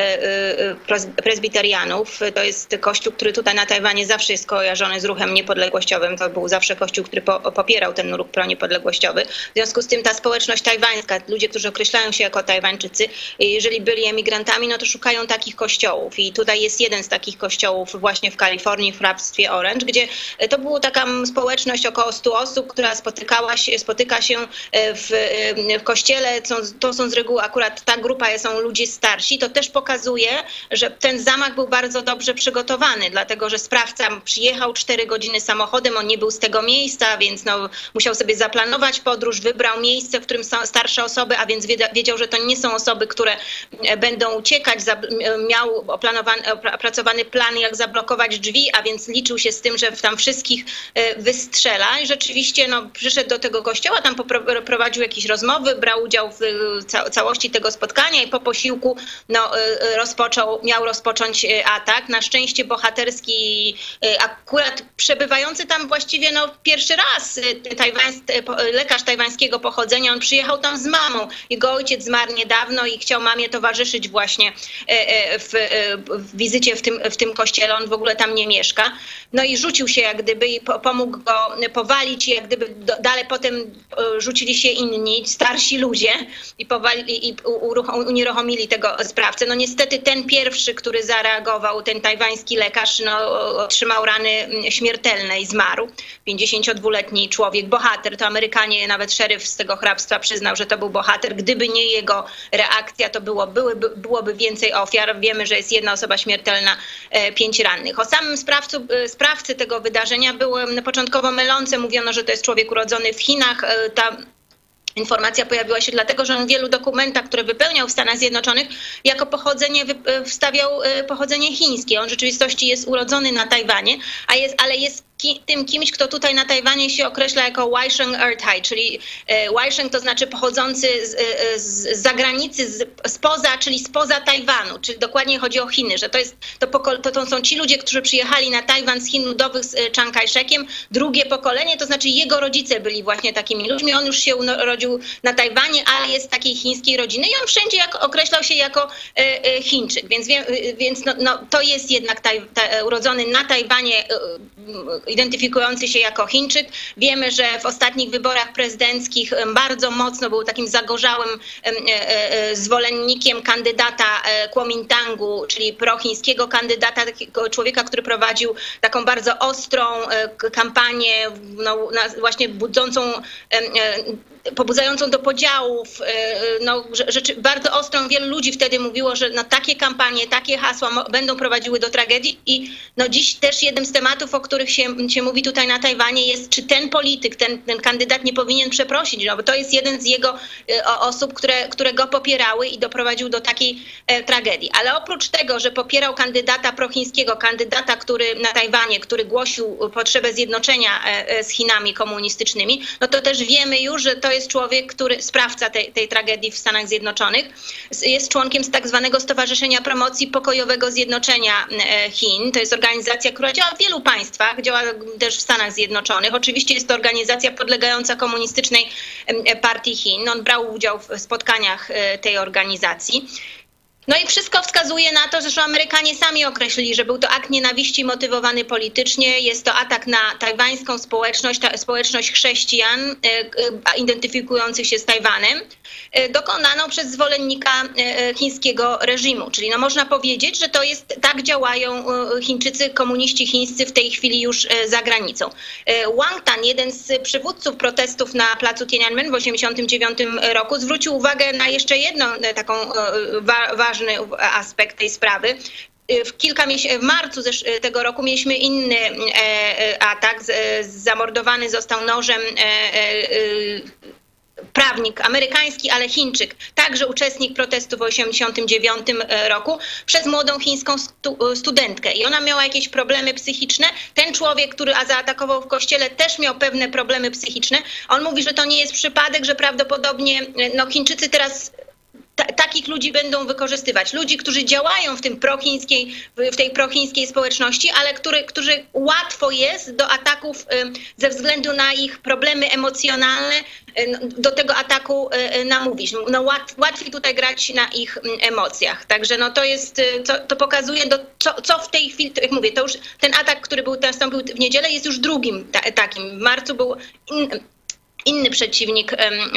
e, prezbiterianów. To jest kościół, który tutaj na Tajwanie zawsze jest kojarzony z ruchem niepodległościowym. To był zawsze kościół, który po, popierał ten ruch proniepodległościowy. W związku z tym ta społeczność tajwańska, ludzie, którzy określają się jako Tajwańczycy, jeżeli byli emigrantami, no to szukają takich kościołów. I tutaj jest jeden z takich kościołów właśnie w Kalifornii, w hrabstwie Orange, gdzie to była taka społeczność około stu osób, która spotykała się, spotyka się w, w kościele. To są z reguły akurat ta grupa, są ludzie starsi. To też pokazuje, że ten zamach był bardzo dobrze przygotowany, dlatego że sprawca przyjechał cztery godziny samochodem, on nie był z tego miejsca, więc no, musiał sobie zaplanować podróż, wybrał miejsce, w którym są starsze osoby, a więc wiedział, że to nie są osoby, które będą uciekać. Miał oplanowany, opracowany plan, jak zablokować drzwi, a więc liczył się z tym, że tam wszystkich wystrzela. I rzeczywiście no, przyszedł do tego kościoła, tam prowadził jakieś rozmowy, brał udział w ca całości tego spotkania i po posiłku no, rozpoczął, miał rozpocząć atak. Na szczęście bohaterski, akurat przebywający tam właściwie no, pierwszy raz tajwańs, lekarz tajwańskiego pochodzenia, on przyjechał tam z mamą. Jego ojciec zmarł niedawno i chciał mamie towarzyszyć właśnie w, w wizycie w tym, w tym kościele. On w ogóle tam nie mieszka. No i rzucił się jak gdyby i pomógł go powalić, jak gdyby dalej potem rzucili się inni, starsi ludzie i, powali, i unieruchomili tego sprawcę. No niestety ten pierwszy, który zareagował, ten tajwański lekarz, no, otrzymał rany śmiertelne i zmarł. pięćdziesięciodwuletni człowiek, bohater, to Amerykanie, nawet szeryf z tego hrabstwa przyznał, że to był bohater. Gdyby nie jego reakcja, to było, byłyby, byłoby więcej ofiar. Wiemy, że jest jedna osoba śmiertelna, pięć rannych. O samym sprawcu, sprawcy tego wydarzenia były początkowo mylące. Mówiono, że to jest człowiek urodzony w Chinach. Ta informacja pojawiła się dlatego, że on w wielu dokumentach, które wypełniał w Stanach Zjednoczonych, jako pochodzenie wstawiał pochodzenie chińskie. On w rzeczywistości jest urodzony na Tajwanie, a jest, ale jest ki, tym kimś, kto tutaj na Tajwanie się określa jako Waisheng Ertai, czyli e, Waisheng to znaczy pochodzący z, z, z zagranicy, z, spoza, czyli spoza Tajwanu, czyli dokładnie chodzi o Chiny, że to, jest, to, poko, to, to są ci ludzie, którzy przyjechali na Tajwan z Chin Ludowych z Chiang Kai-shekiem, drugie pokolenie, to znaczy jego rodzice byli właśnie takimi ludźmi, on już się urodził na Tajwanie, ale jest z takiej chińskiej rodziny i on wszędzie jak, określał się jako e, e, Chińczyk, więc, wie, więc no, no, to jest jednak taj, ta, urodzony na Tajwanie, e, identyfikujący się jako Chińczyk. Wiemy, że w ostatnich wyborach prezydenckich bardzo mocno był takim zagorzałym zwolennikiem kandydata Kuomintangu, czyli prochińskiego kandydata, takiego człowieka, który prowadził taką bardzo ostrą kampanię, no, właśnie budzącą, pobudzającą do podziałów, no, rzeczy, bardzo ostrą. Wielu ludzi wtedy mówiło, że no, takie kampanie, takie hasła będą prowadziły do tragedii i no, dziś też jednym z tematów, o których się, się mówi tutaj na Tajwanie jest, czy ten polityk, ten, ten kandydat nie powinien przeprosić, no, bo to jest jeden z jego e, osób, które, które go popierały i doprowadził do takiej e, tragedii. Ale oprócz tego, że popierał kandydata prochińskiego, kandydata, który na Tajwanie, który głosił potrzebę zjednoczenia e, z Chinami komunistycznymi, no to też wiemy już, że to jest człowiek, który sprawca tej, tej tragedii w Stanach Zjednoczonych, jest członkiem z tak zwanego Stowarzyszenia Promocji Pokojowego Zjednoczenia Chin. To jest organizacja, która działa w wielu państwach, działa też w Stanach Zjednoczonych. Oczywiście jest to organizacja podlegająca komunistycznej partii Chin. On brał udział w spotkaniach tej organizacji. No i wszystko wskazuje na to, że Amerykanie sami określili, że był to akt nienawiści motywowany politycznie. Jest to atak na tajwańską społeczność, ta, społeczność chrześcijan e, e, identyfikujących się z Tajwanem, e, dokonaną przez zwolennika e, chińskiego reżimu. Czyli no, można powiedzieć, że to jest, tak działają e, Chińczycy, komuniści chińscy w tej chwili już e, za granicą. E, Wang Tan, jeden z przywódców protestów na placu Tiananmen w tysiąc dziewięćset osiemdziesiątym dziewiątym roku, zwrócił uwagę na jeszcze jedną e, taką e, wa ważną aspekt tej sprawy. W, kilka w marcu tego roku mieliśmy inny e, atak. Z, zamordowany został nożem e, e, prawnik amerykański, ale Chińczyk, także uczestnik protestów w tysiąc dziewięćset osiemdziesiątym dziewiątym roku, przez młodą chińską stu, studentkę. I ona miała jakieś problemy psychiczne. Ten człowiek, który zaatakował w kościele, też miał pewne problemy psychiczne. On mówi, że to nie jest przypadek, że prawdopodobnie no, Chińczycy teraz Ta, takich ludzi będą wykorzystywać. Ludzi, którzy działają w, tym prochińskiej, w tej prochińskiej społeczności, ale który, którzy łatwo jest do ataków y, ze względu na ich problemy emocjonalne, y, do tego ataku y, namówić. No, łat, łatwiej tutaj grać na ich y, emocjach. Także no, to jest, y, to, to pokazuje, do, co, co w tej chwili, jak mówię, to już ten atak, który był, nastąpił w niedzielę, jest już drugim ta, takim. W marcu był in, inny przeciwnik,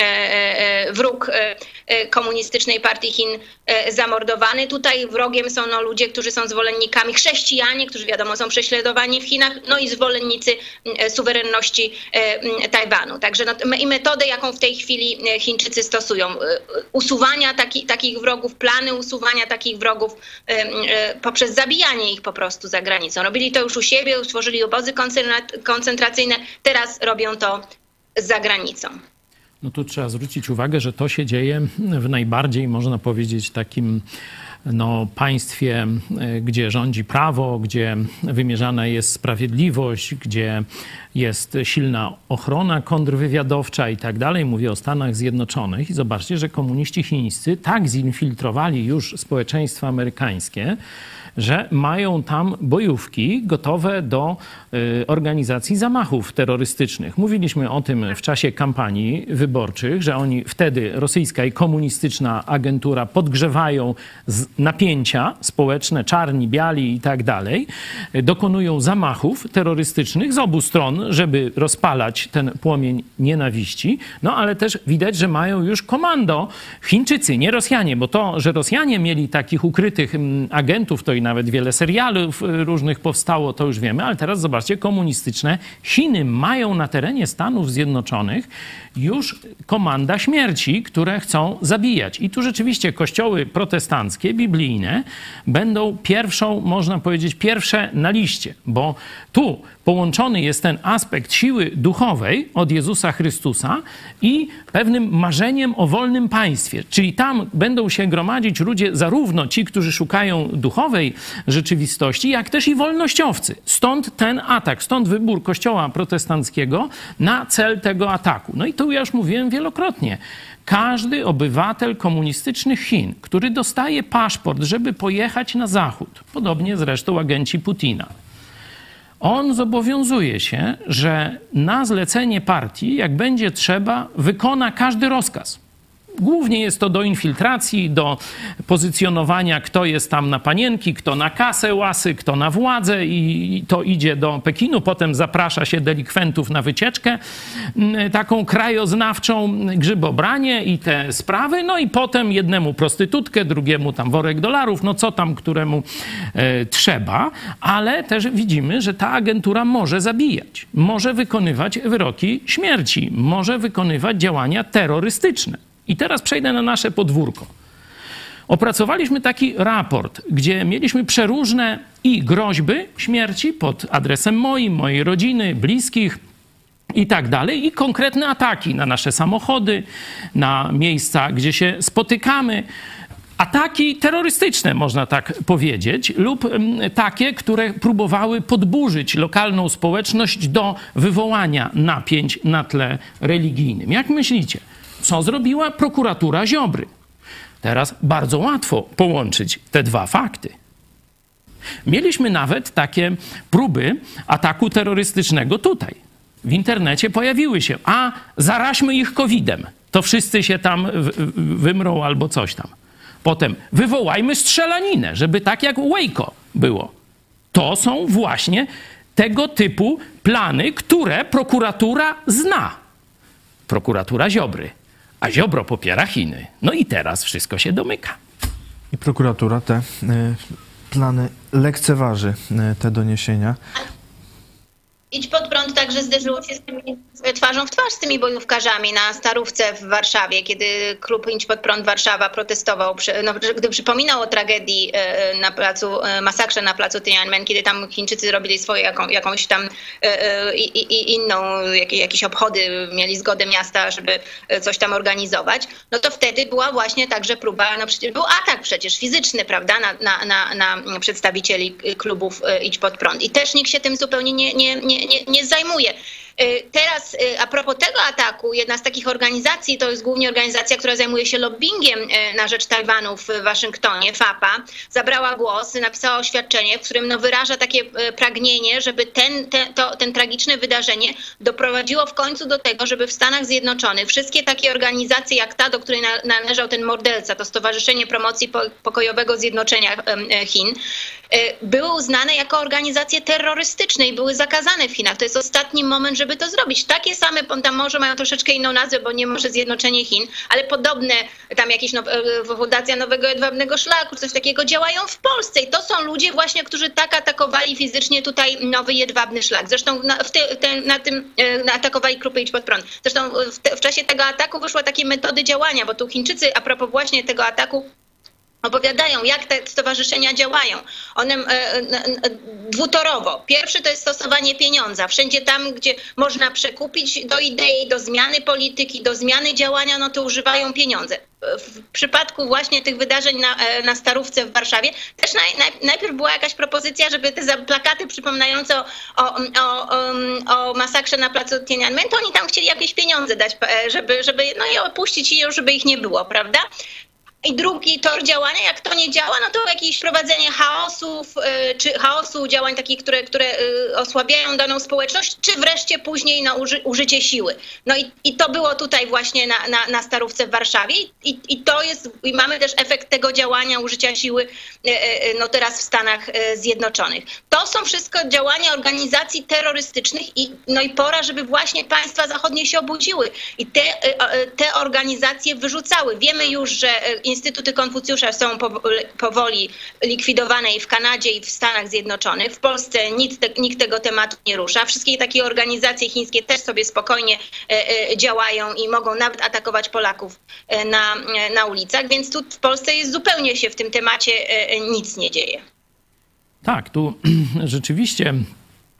wróg komunistycznej partii Chin zamordowany. Tutaj wrogiem są no, ludzie, którzy są zwolennikami, chrześcijanie, którzy wiadomo są prześladowani w Chinach, no i zwolennicy suwerenności Tajwanu. Także no, i metodę, jaką w tej chwili Chińczycy stosują, usuwania taki, takich wrogów, plany usuwania takich wrogów poprzez zabijanie ich po prostu za granicą. Robili to już u siebie, utworzyli obozy koncentracyjne, teraz robią to za granicą. No tu trzeba zwrócić uwagę, że to się dzieje w najbardziej, można powiedzieć, takim no, państwie, gdzie rządzi prawo, gdzie wymierzana jest sprawiedliwość, gdzie jest silna ochrona kontrwywiadowcza i tak dalej. Mówię o Stanach Zjednoczonych. I zobaczcie, że komuniści chińscy tak zinfiltrowali już społeczeństwo amerykańskie, że mają tam bojówki gotowe do y, organizacji zamachów terrorystycznych. Mówiliśmy o tym w czasie kampanii wyborczych, że oni wtedy, rosyjska i komunistyczna agentura, podgrzewają z napięcia społeczne, czarni, biali i tak dalej, dokonują zamachów terrorystycznych z obu stron, żeby rozpalać ten płomień nienawiści. No ale też widać, że mają już komando Chińczycy, nie Rosjanie, bo to, że Rosjanie mieli takich ukrytych agentów, to i nawet wiele serialów różnych powstało, to już wiemy, ale teraz zobaczcie, komunistyczne Chiny mają na terenie Stanów Zjednoczonych już komanda śmierci, które chcą zabijać. I tu rzeczywiście kościoły protestanckie, biblijne będą pierwszą, można powiedzieć, pierwsze na liście, bo tu połączony jest ten aspekt siły duchowej od Jezusa Chrystusa i pewnym marzeniem o wolnym państwie. Czyli tam będą się gromadzić ludzie, zarówno ci, którzy szukają duchowej rzeczywistości, jak też i wolnościowcy. Stąd ten atak, stąd wybór Kościoła protestanckiego na cel tego ataku. No i tu ja już mówiłem wielokrotnie. Każdy obywatel komunistycznych Chin, który dostaje paszport, żeby pojechać na zachód, podobnie zresztą agenci Putina, on zobowiązuje się, że na zlecenie partii, jak będzie trzeba, wykona każdy rozkaz. Głównie jest to do infiltracji, do pozycjonowania, kto jest tam na panienki, kto na kasę łasy, kto na władzę i to idzie do Pekinu. Potem zaprasza się delikwentów na wycieczkę taką krajoznawczą, grzybobranie i te sprawy. No i potem jednemu prostytutkę, drugiemu tam worek dolarów, no co tam któremu e, trzeba. Ale też widzimy, że ta agentura może zabijać, może wykonywać wyroki śmierci, może wykonywać działania terrorystyczne. I teraz przejdę na nasze podwórko. Opracowaliśmy taki raport, gdzie mieliśmy przeróżne i groźby śmierci pod adresem moim, mojej rodziny, bliskich i tak dalej, i konkretne ataki na nasze samochody, na miejsca, gdzie się spotykamy. Ataki terrorystyczne, można tak powiedzieć, lub takie, które próbowały podburzyć lokalną społeczność do wywołania napięć na tle religijnym. Jak myślicie? Co zrobiła prokuratura Ziobry? Teraz bardzo łatwo połączyć te dwa fakty. Mieliśmy nawet takie próby ataku terrorystycznego tutaj. W internecie pojawiły się, a zaraźmy ich kowidem, to wszyscy się tam wymrą albo coś tam. Potem wywołajmy strzelaninę, żeby tak jak Waco było. To są właśnie tego typu plany, które prokuratura zna. Prokuratura Ziobry. A Ziobro popiera Chiny. No i teraz wszystko się domyka. I prokuratura te y, plany lekceważy, y, te doniesienia. Idź pod prąd także zderzyło się z tymi, twarzą w twarz z tymi bojówkarzami na Starówce w Warszawie, kiedy klub Idź pod prąd Warszawa protestował, no, gdy przypominał o tragedii na placu, masakrze na placu Tiananmen, kiedy tam Chińczycy robili swoje jaką, jakąś tam i, i, inną, jakieś obchody, mieli zgodę miasta, żeby coś tam organizować, no to wtedy była właśnie także próba, no przecież był atak przecież fizyczny, prawda, na, na, na, na przedstawicieli klubów Idź pod prąd. I też nikt się tym zupełnie nie, nie, nie Nie, nie zajmuje. Teraz a propos tego ataku, jedna z takich organizacji, to jest głównie organizacja, która zajmuje się lobbyingiem na rzecz Tajwanu w Waszyngtonie, FAPA, zabrała głos, napisała oświadczenie, w którym no wyraża takie pragnienie, żeby ten, ten, to, ten tragiczne wydarzenie doprowadziło w końcu do tego, żeby w Stanach Zjednoczonych wszystkie takie organizacje jak ta, do której należał ten morderca, to Stowarzyszenie Promocji Pokojowego Zjednoczenia Chin, były uznane jako organizacje terrorystyczne i były zakazane w Chinach. To jest ostatni moment, żeby to zrobić. Takie same, tam może mają troszeczkę inną nazwę, bo nie może Zjednoczenie Chin, ale podobne, tam jakieś now, Fundacja Nowego Jedwabnego Szlaku, coś takiego działają w Polsce i to są ludzie właśnie, którzy tak atakowali fizycznie tutaj Nowy Jedwabny Szlak. Zresztą na, w te, te, na tym na atakowali grupy Idź pod prąd. Zresztą w, te, w czasie tego ataku wyszły takie metody działania, bo tu Chińczycy a propos właśnie tego ataku opowiadają, jak te stowarzyszenia działają. One e, e, dwutorowo. Pierwszy to jest stosowanie pieniądza. Wszędzie tam, gdzie można przekupić do idei, do zmiany polityki, do zmiany działania, no to używają pieniądze. W przypadku właśnie tych wydarzeń na, na Starówce w Warszawie też naj, naj, najpierw była jakaś propozycja, żeby te plakaty przypominające o, o, o, o masakrze na placu Tiananmen, to oni tam chcieli jakieś pieniądze dać, żeby, żeby no je opuścić i już żeby ich nie było, prawda? I drugi tor działania, jak to nie działa, no to jakieś prowadzenie chaosów, czy chaosu, działań takich, które, które osłabiają daną społeczność, czy wreszcie później na uży, użycie siły. No i, i to było tutaj właśnie na, na, na Starówce w Warszawie i, i to jest, i mamy też efekt tego działania, użycia siły no teraz w Stanach Zjednoczonych. To są wszystko działania organizacji terrorystycznych i, no i pora, żeby właśnie państwa zachodnie się obudziły i te, te organizacje wyrzucały. Wiemy już, że Instytuty Konfucjusza są powoli likwidowane i w Kanadzie, i w Stanach Zjednoczonych. W Polsce nikt, te, nikt tego tematu nie rusza. Wszystkie takie organizacje chińskie też sobie spokojnie e, e, działają i mogą nawet atakować Polaków e, na, e, na ulicach, więc tu w Polsce jest zupełnie się w tym temacie e, nic nie dzieje. Tak, tu rzeczywiście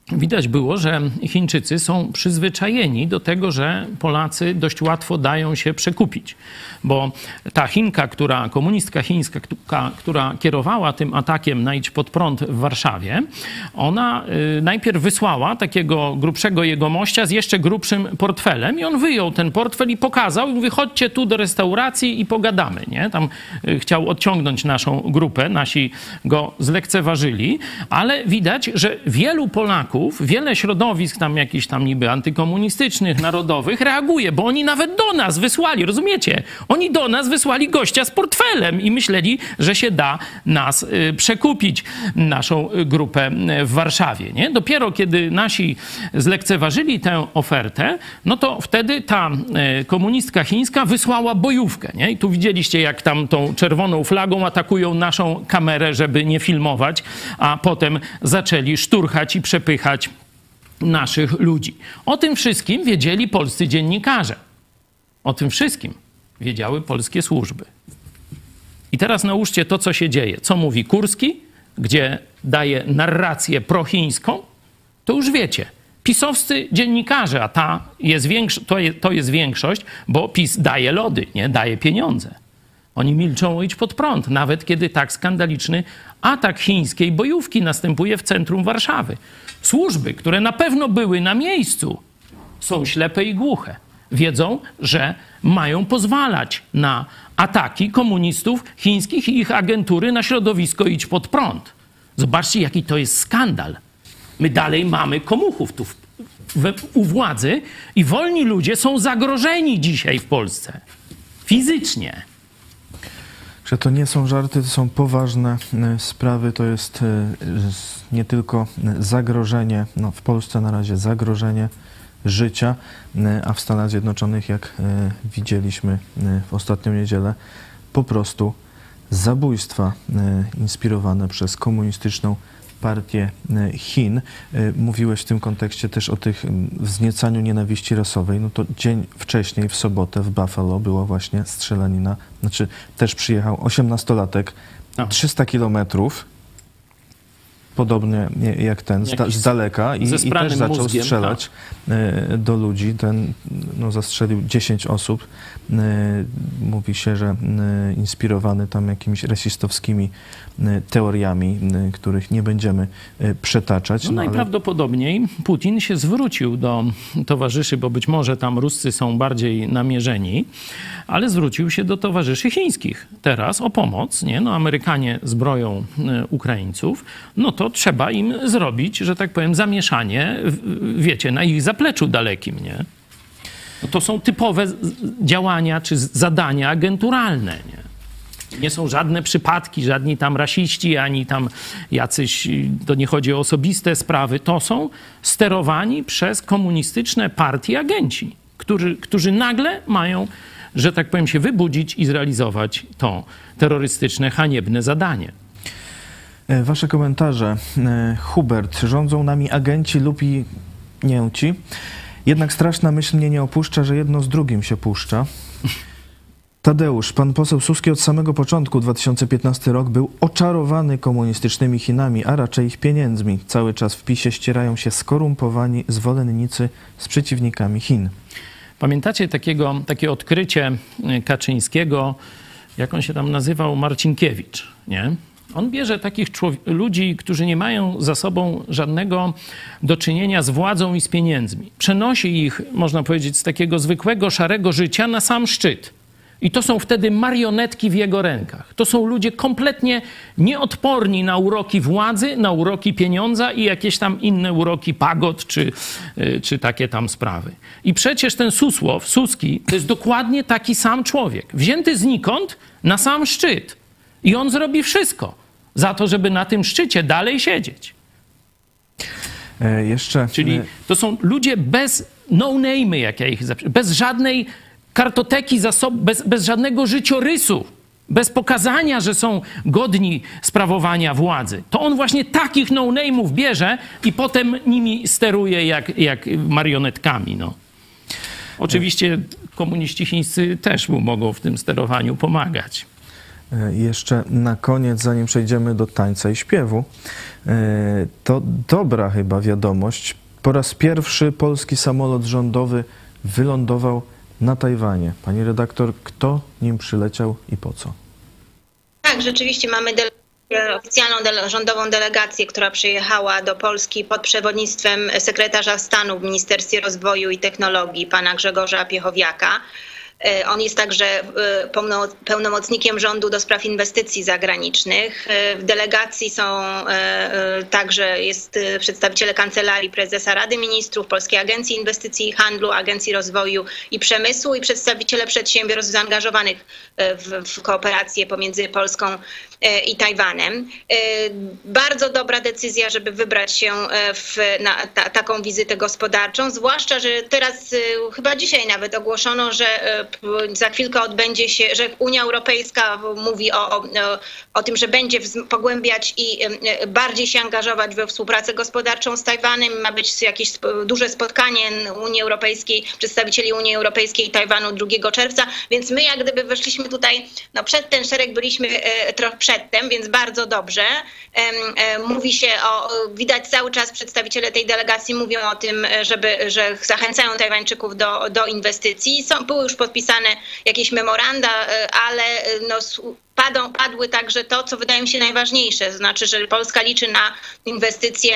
widać było, że Chińczycy są przyzwyczajeni do tego, że Polacy dość łatwo dają się przekupić. Bo ta Chinka, która, komunistka chińska, która kierowała tym atakiem na Idź Pod Prąd w Warszawie, ona y, najpierw wysłała takiego grubszego jegomościa z jeszcze grubszym portfelem i on wyjął ten portfel i pokazał i mówi, chodźcie tu do restauracji i pogadamy, nie? Tam y, chciał odciągnąć naszą grupę, nasi go zlekceważyli, ale widać, że wielu Polaków, wiele środowisk tam jakichś tam niby antykomunistycznych, narodowych reaguje, bo oni nawet do nas wysłali, rozumiecie? Oni do nas wysłali gościa z portfelem i myśleli, że się da nas y, przekupić, naszą grupę w Warszawie, nie? Dopiero kiedy nasi zlekceważyli tę ofertę, no to wtedy ta y, komunistka chińska wysłała bojówkę, nie? I tu widzieliście, jak tam tą czerwoną flagą atakują naszą kamerę, żeby nie filmować, a potem zaczęli szturchać i przepychać naszych ludzi. O tym wszystkim wiedzieli polscy dziennikarze. O tym wszystkim wiedziały polskie służby. I teraz nałóżcie to, co się dzieje. Co mówi Kurski, gdzie daje narrację prochińską, to już wiecie. Pisowscy dziennikarze, a ta jest większo- to, jest, to jest większość, bo PiS daje lody, nie daje pieniądze. Oni milczą, Idź Pod Prąd, nawet kiedy tak skandaliczny atak chińskiej bojówki następuje w centrum Warszawy. Służby, które na pewno były na miejscu, są ślepe i głuche. Wiedzą, że mają pozwalać na ataki komunistów chińskich i ich agentury na środowisko Idź Pod Prąd. Zobaczcie, jaki to jest skandal. My dalej mamy komuchów tu w, w, u władzy i wolni ludzie są zagrożeni dzisiaj w Polsce. Fizycznie. Że to nie są żarty, to są poważne sprawy, to jest nie tylko zagrożenie, no w Polsce na razie zagrożenie życia, a w Stanach Zjednoczonych, jak widzieliśmy w ostatnią niedzielę, po prostu zabójstwa inspirowane przez komunistyczną partię Chin. Mówiłeś w tym kontekście też o tych wzniecaniu nienawiści rasowej. No to dzień wcześniej, w sobotę w Buffalo była właśnie strzelanina. Znaczy też przyjechał osiemnastolatek, trzysta kilometrów, podobnie jak ten, z, z daleka i, i też zaczął mózgiem, strzelać a. do ludzi. Ten no, zastrzelił dziesięć osób. Mówi się, że inspirowany tam jakimiś rasistowskimi teoriami, których nie będziemy przetaczać. No, no najprawdopodobniej ale... Putin się zwrócił do towarzyszy, bo być może tam Ruscy są bardziej namierzeni, ale zwrócił się do towarzyszy chińskich teraz o pomoc. Nie? No, Amerykanie zbroją Ukraińców, no to trzeba im zrobić, że tak powiem, zamieszanie, wiecie, na ich zapleczu dalekim, nie? No to są typowe działania czy zadania agenturalne, nie? Nie są żadne przypadki, żadni tam rasiści, ani tam jacyś, to nie chodzi o osobiste sprawy. To są sterowani przez komunistyczne partie agenci, którzy, którzy nagle mają, że tak powiem, się wybudzić i zrealizować to terrorystyczne, haniebne zadanie. Wasze komentarze. Hubert, rządzą nami agenci lub i niemci. Jednak straszna myśl mnie nie opuszcza, że jedno z drugim się puszcza. Tadeusz, pan poseł Suski od samego początku, dwa tysiące piętnasty rok, był oczarowany komunistycznymi Chinami, a raczej ich pieniędzmi. Cały czas w PiSie ścierają się skorumpowani zwolennicy z przeciwnikami Chin. Pamiętacie takiego, takie odkrycie Kaczyńskiego, jak on się tam nazywał, Marcinkiewicz, nie? On bierze takich ludzi, którzy nie mają za sobą żadnego do czynienia z władzą i z pieniędzmi. Przenosi ich, można powiedzieć, z takiego zwykłego, szarego życia na sam szczyt. I to są wtedy marionetki w jego rękach. To są ludzie kompletnie nieodporni na uroki władzy, na uroki pieniądza i jakieś tam inne uroki pagod czy, czy takie tam sprawy. I przecież ten Susłow, Suski, to jest dokładnie taki sam człowiek. Wzięty znikąd na sam szczyt. I on zrobi wszystko za to, żeby na tym szczycie dalej siedzieć. E, jeszcze... Czyli to są ludzie bez no-name'y, jak ja ich zaprzeczam, bez żadnej kartoteki zasobu, bez, bez żadnego życiorysu, bez pokazania, że są godni sprawowania władzy. To on właśnie takich no-name'ów bierze i potem nimi steruje jak, jak marionetkami. No. Oczywiście komuniści chińscy też mu mogą w tym sterowaniu pomagać. Jeszcze na koniec, zanim przejdziemy do tańca i śpiewu, to dobra chyba wiadomość. Po raz pierwszy polski samolot rządowy wylądował na Tajwanie. Pani redaktor, kto nim przyleciał i po co? Tak, rzeczywiście mamy delegację, oficjalną dele, rządową delegację, która przyjechała do Polski pod przewodnictwem sekretarza stanu w Ministerstwie Rozwoju i Technologii, pana Grzegorza Piechowiaka. On jest także pełnomocnikiem rządu do spraw inwestycji zagranicznych. W delegacji są także jest przedstawiciele Kancelarii Prezesa Rady Ministrów, Polskiej Agencji Inwestycji i Handlu, Agencji Rozwoju i Przemysłu i przedstawiciele przedsiębiorstw zaangażowanych w, w kooperację pomiędzy Polską i Tajwanem. Bardzo dobra decyzja, żeby wybrać się w, na ta, taką wizytę gospodarczą, zwłaszcza, że teraz chyba dzisiaj nawet ogłoszono, że za chwilkę odbędzie się, że Unia Europejska mówi o, o, o tym, że będzie pogłębiać i bardziej się angażować we współpracę gospodarczą z Tajwanem. Ma być jakieś duże spotkanie Unii Europejskiej, przedstawicieli Unii Europejskiej i Tajwanu drugiego czerwca, więc my jak gdyby weszliśmy tutaj, no przed ten szereg byliśmy trochę przedtem, więc bardzo dobrze. Mówi się o, widać cały czas przedstawiciele tej delegacji mówią o tym, żeby, że zachęcają Tajwańczyków do, do inwestycji. Są, były już podpisane jakieś memoranda, ale no, Padą, padły także to, co wydaje mi się najważniejsze, to znaczy, że Polska liczy na inwestycje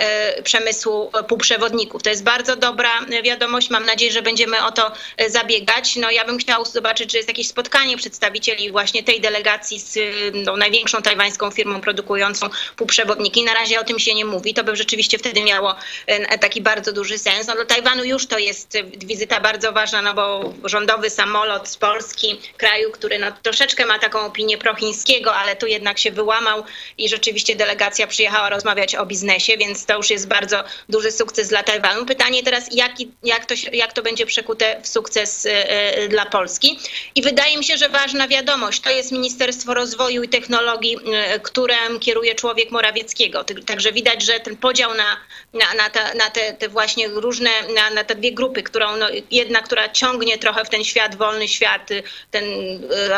przemysłu półprzewodników. To jest bardzo dobra wiadomość. Mam nadzieję, że będziemy o to zabiegać. No, ja bym chciała zobaczyć, że jest jakieś spotkanie przedstawicieli właśnie tej delegacji z no, największą tajwańską firmą produkującą półprzewodniki. Na razie o tym się nie mówi. To by rzeczywiście wtedy miało taki bardzo duży sens. No, do Tajwanu już to jest wizyta bardzo ważna, no bo rządowy samolot z Polski, kraju, który no, troszeczkę ma taką opinię prochińskiego, ale tu jednak się wyłamał i rzeczywiście delegacja przyjechała rozmawiać o biznesie, więc to już jest bardzo duży sukces dla Tajwanu. Pytanie teraz, jak, jak, to, jak to będzie przekute w sukces y, dla Polski. I wydaje mi się, że ważna wiadomość, to jest Ministerstwo Rozwoju i Technologii, y, którym kieruje człowiek Morawieckiego. Także widać, że ten podział na, na, na, te, na te, te właśnie różne, na, na te dwie grupy, którą no, jedna, która ciągnie trochę w ten świat, wolny świat, ten y,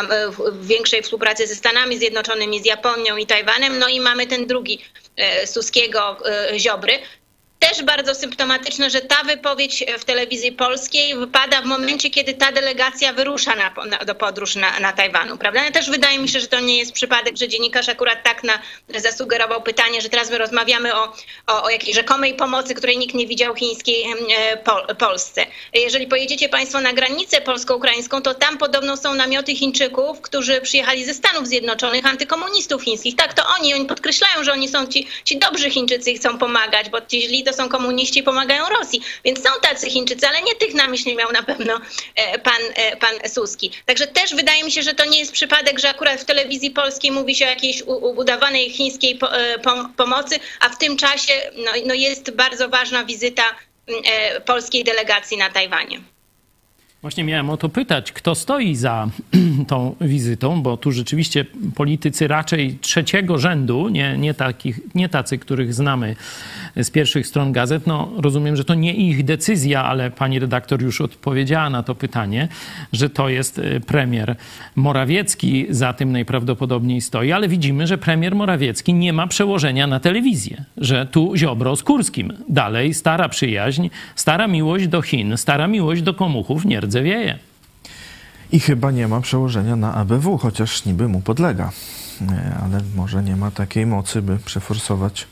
y, większej współpracy ze Stanami Zjednoczonymi, z Japonią i Tajwanem, no i mamy ten drugi Suskiego, Ziobry. Też bardzo symptomatyczne, że ta wypowiedź w telewizji polskiej wypada w momencie, kiedy ta delegacja wyrusza na, na, do podróż na, na Tajwanu, prawda? Ale też wydaje mi się, że to nie jest przypadek, że dziennikarz akurat tak na, zasugerował pytanie, że teraz my rozmawiamy o, o, o jakiejś rzekomej pomocy, której nikt nie widział chińskiej Pol, Polsce. Jeżeli pojedziecie Państwo na granicę polsko-ukraińską, to tam podobno są namioty Chińczyków, którzy przyjechali ze Stanów Zjednoczonych, antykomunistów chińskich. Tak, to oni, oni podkreślają, że oni są ci, ci dobrzy Chińczycy i chcą pomagać, bo ci źli to są komuniści i pomagają Rosji. Więc są tacy Chińczycy, ale nie tych na myśli miał na pewno pan, pan Suski. Także też wydaje mi się, że to nie jest przypadek, że akurat w telewizji polskiej mówi się o jakiejś udawanej chińskiej pomocy, a w tym czasie no, no jest bardzo ważna wizyta polskiej delegacji na Tajwanie. Właśnie miałem o to pytać, kto stoi za tą wizytą, bo tu rzeczywiście politycy raczej trzeciego rzędu, nie, nie, takich, nie tacy, których znamy z pierwszych stron gazet. No, rozumiem, że to nie ich decyzja, ale pani redaktor już odpowiedziała na to pytanie, że to jest premier Morawiecki za tym najprawdopodobniej stoi, ale widzimy, że premier Morawiecki nie ma przełożenia na telewizję, że tu Ziobro z Kurskim. Dalej stara przyjaźń, stara miłość do Chin, stara miłość do komuchów nie rdzewieje. I chyba nie ma przełożenia na A B W, chociaż niby mu podlega. Ale może nie ma takiej mocy, by przeforsować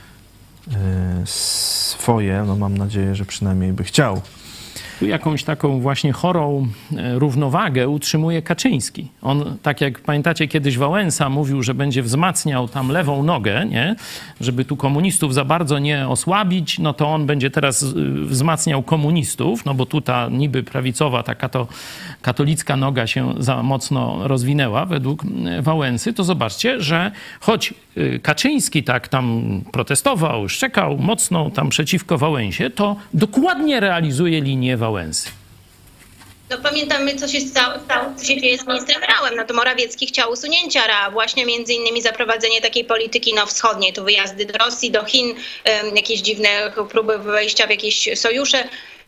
swoje. No mam nadzieję, że przynajmniej by chciał. Tu jakąś taką właśnie chorą równowagę utrzymuje Kaczyński. On, tak jak pamiętacie, kiedyś Wałęsa mówił, że będzie wzmacniał tam lewą nogę, nie? Żeby tu komunistów za bardzo nie osłabić, no to on będzie teraz wzmacniał komunistów, no bo tu ta niby prawicowa, ta kato, katolicka noga się za mocno rozwinęła według Wałęsy, to zobaczcie, że choć Kaczyński tak tam protestował, szczekał mocno tam przeciwko Wałęsie, to dokładnie realizuje linię Wałęsy. No pamiętamy, co się stało, co się dzieje z ministrem Rauem. No to Morawiecki chciał usunięcia Raa, właśnie między innymi zaprowadzenie takiej polityki no, wschodniej, to wyjazdy do Rosji, do Chin, um, jakieś dziwne próby wejścia w jakieś sojusze.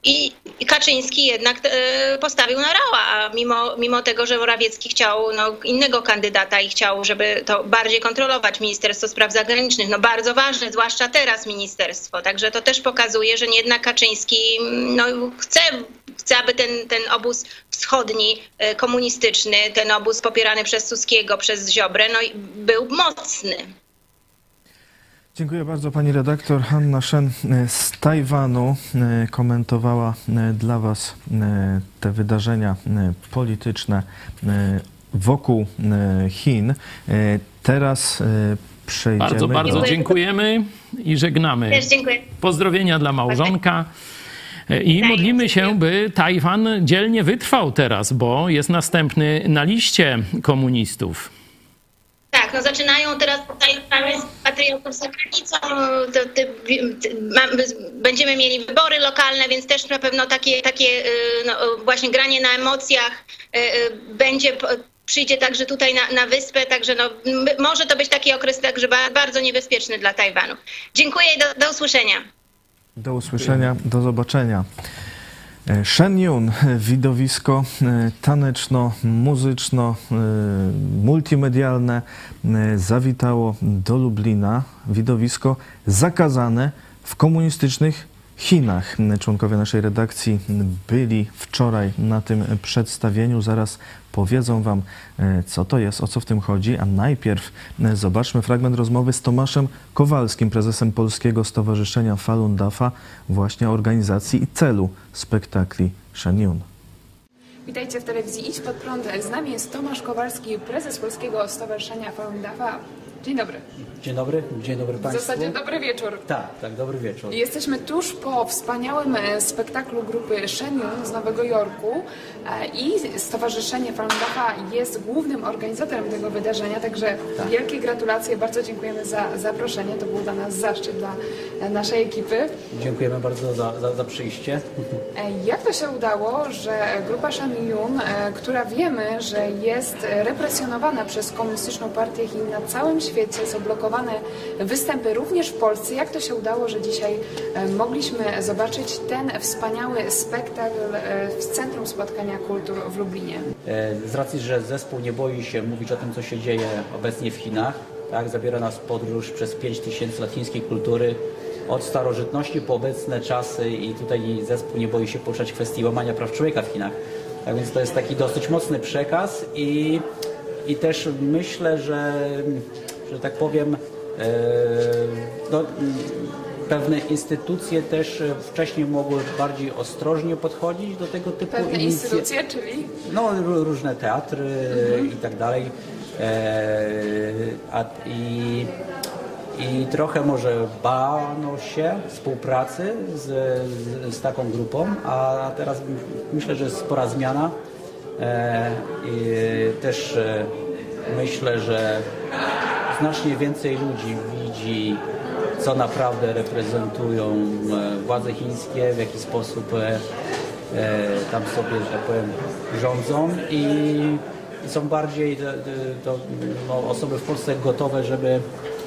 I Kaczyński jednak postawił na Rała, a mimo, mimo tego, że Morawiecki chciał no, innego kandydata i chciał, żeby to bardziej kontrolować Ministerstwo Spraw Zagranicznych. No bardzo ważne, zwłaszcza teraz ministerstwo. Także to też pokazuje, że jednak Kaczyński no, chce, chce, aby ten, ten obóz wschodni, komunistyczny, ten obóz popierany przez Suskiego, przez Ziobrę, no, był mocny. Dziękuję bardzo. Pani redaktor Hanna Shen z Tajwanu komentowała dla Was te wydarzenia polityczne wokół Chin. Teraz przejdziemy... Bardzo, bardzo do... dziękujemy i żegnamy. Też dziękuję. Pozdrowienia dla małżonka. I modlimy się, by Tajwan dzielnie wytrwał teraz, bo jest następny na liście komunistów. Tak, no zaczynają teraz patriotów za granicą, to, to, ma, będziemy mieli wybory lokalne, więc też na pewno takie, takie no, właśnie granie na emocjach będzie, przyjdzie także tutaj na, na wyspę, także no, może to być taki okres także bardzo niebezpieczny dla Tajwanu. Dziękuję i do, do usłyszenia. Do usłyszenia, do zobaczenia. Shen Yun, widowisko taneczno-muzyczno-multimedialne zawitało do Lublina. Widowisko zakazane w komunistycznych Chinach. Członkowie naszej redakcji byli wczoraj na tym przedstawieniu. Zaraz powiedzą Wam, co to jest, o co w tym chodzi. A najpierw zobaczmy fragment rozmowy z Tomaszem Kowalskim, prezesem Polskiego Stowarzyszenia Falun Dafa, właśnie o organizacji i celu spektakli Shen Yun. Witajcie w telewizji Idź Pod Prąd. Z nami jest Tomasz Kowalski, prezes Polskiego Stowarzyszenia Falun Dafa. Dzień dobry. Dzień dobry, dzień dobry Państwu. W zasadzie dobry wieczór. Tak, tak, dobry wieczór. Jesteśmy tuż po wspaniałym spektaklu grupy Shen Yun z Nowego Jorku i Stowarzyszenie Falun Dafa jest głównym organizatorem tego wydarzenia, także tak. Wielkie gratulacje, bardzo dziękujemy za zaproszenie, to był dla nas zaszczyt, dla naszej ekipy. Dziękujemy bardzo za, za, za przyjście. Jak to się udało, że grupa Shen Yun, która wiemy, że jest represjonowana przez Komunistyczną Partię Chin na całym świecie, są blokowane występy również w Polsce. Jak to się udało, że dzisiaj mogliśmy zobaczyć ten wspaniały spektakl w Centrum Spotkania Kultur w Lublinie? Z racji, że zespół nie boi się mówić o tym, co się dzieje obecnie w Chinach, tak, zabiera nas w podróż przez pięć tysięcy lat chińskiej kultury, od starożytności po obecne czasy i tutaj zespół nie boi się poruszać kwestii łamania praw człowieka w Chinach. Tak więc to jest taki dosyć mocny przekaz i, i też myślę, że że tak powiem, no, pewne instytucje też wcześniej mogły bardziej ostrożnie podchodzić do tego typu Pewne inicy... instytucje, czyli? No, różne teatry mhm. i tak dalej. A, i, I trochę może bano się współpracy z, z, z taką grupą, a teraz myślę, że jest spora zmiana. I też myślę, że znacznie więcej ludzi widzi, co naprawdę reprezentują władze chińskie, w jaki sposób tam sobie, że tak powiem, rządzą i są bardziej to, no, osoby w Polsce gotowe, żeby,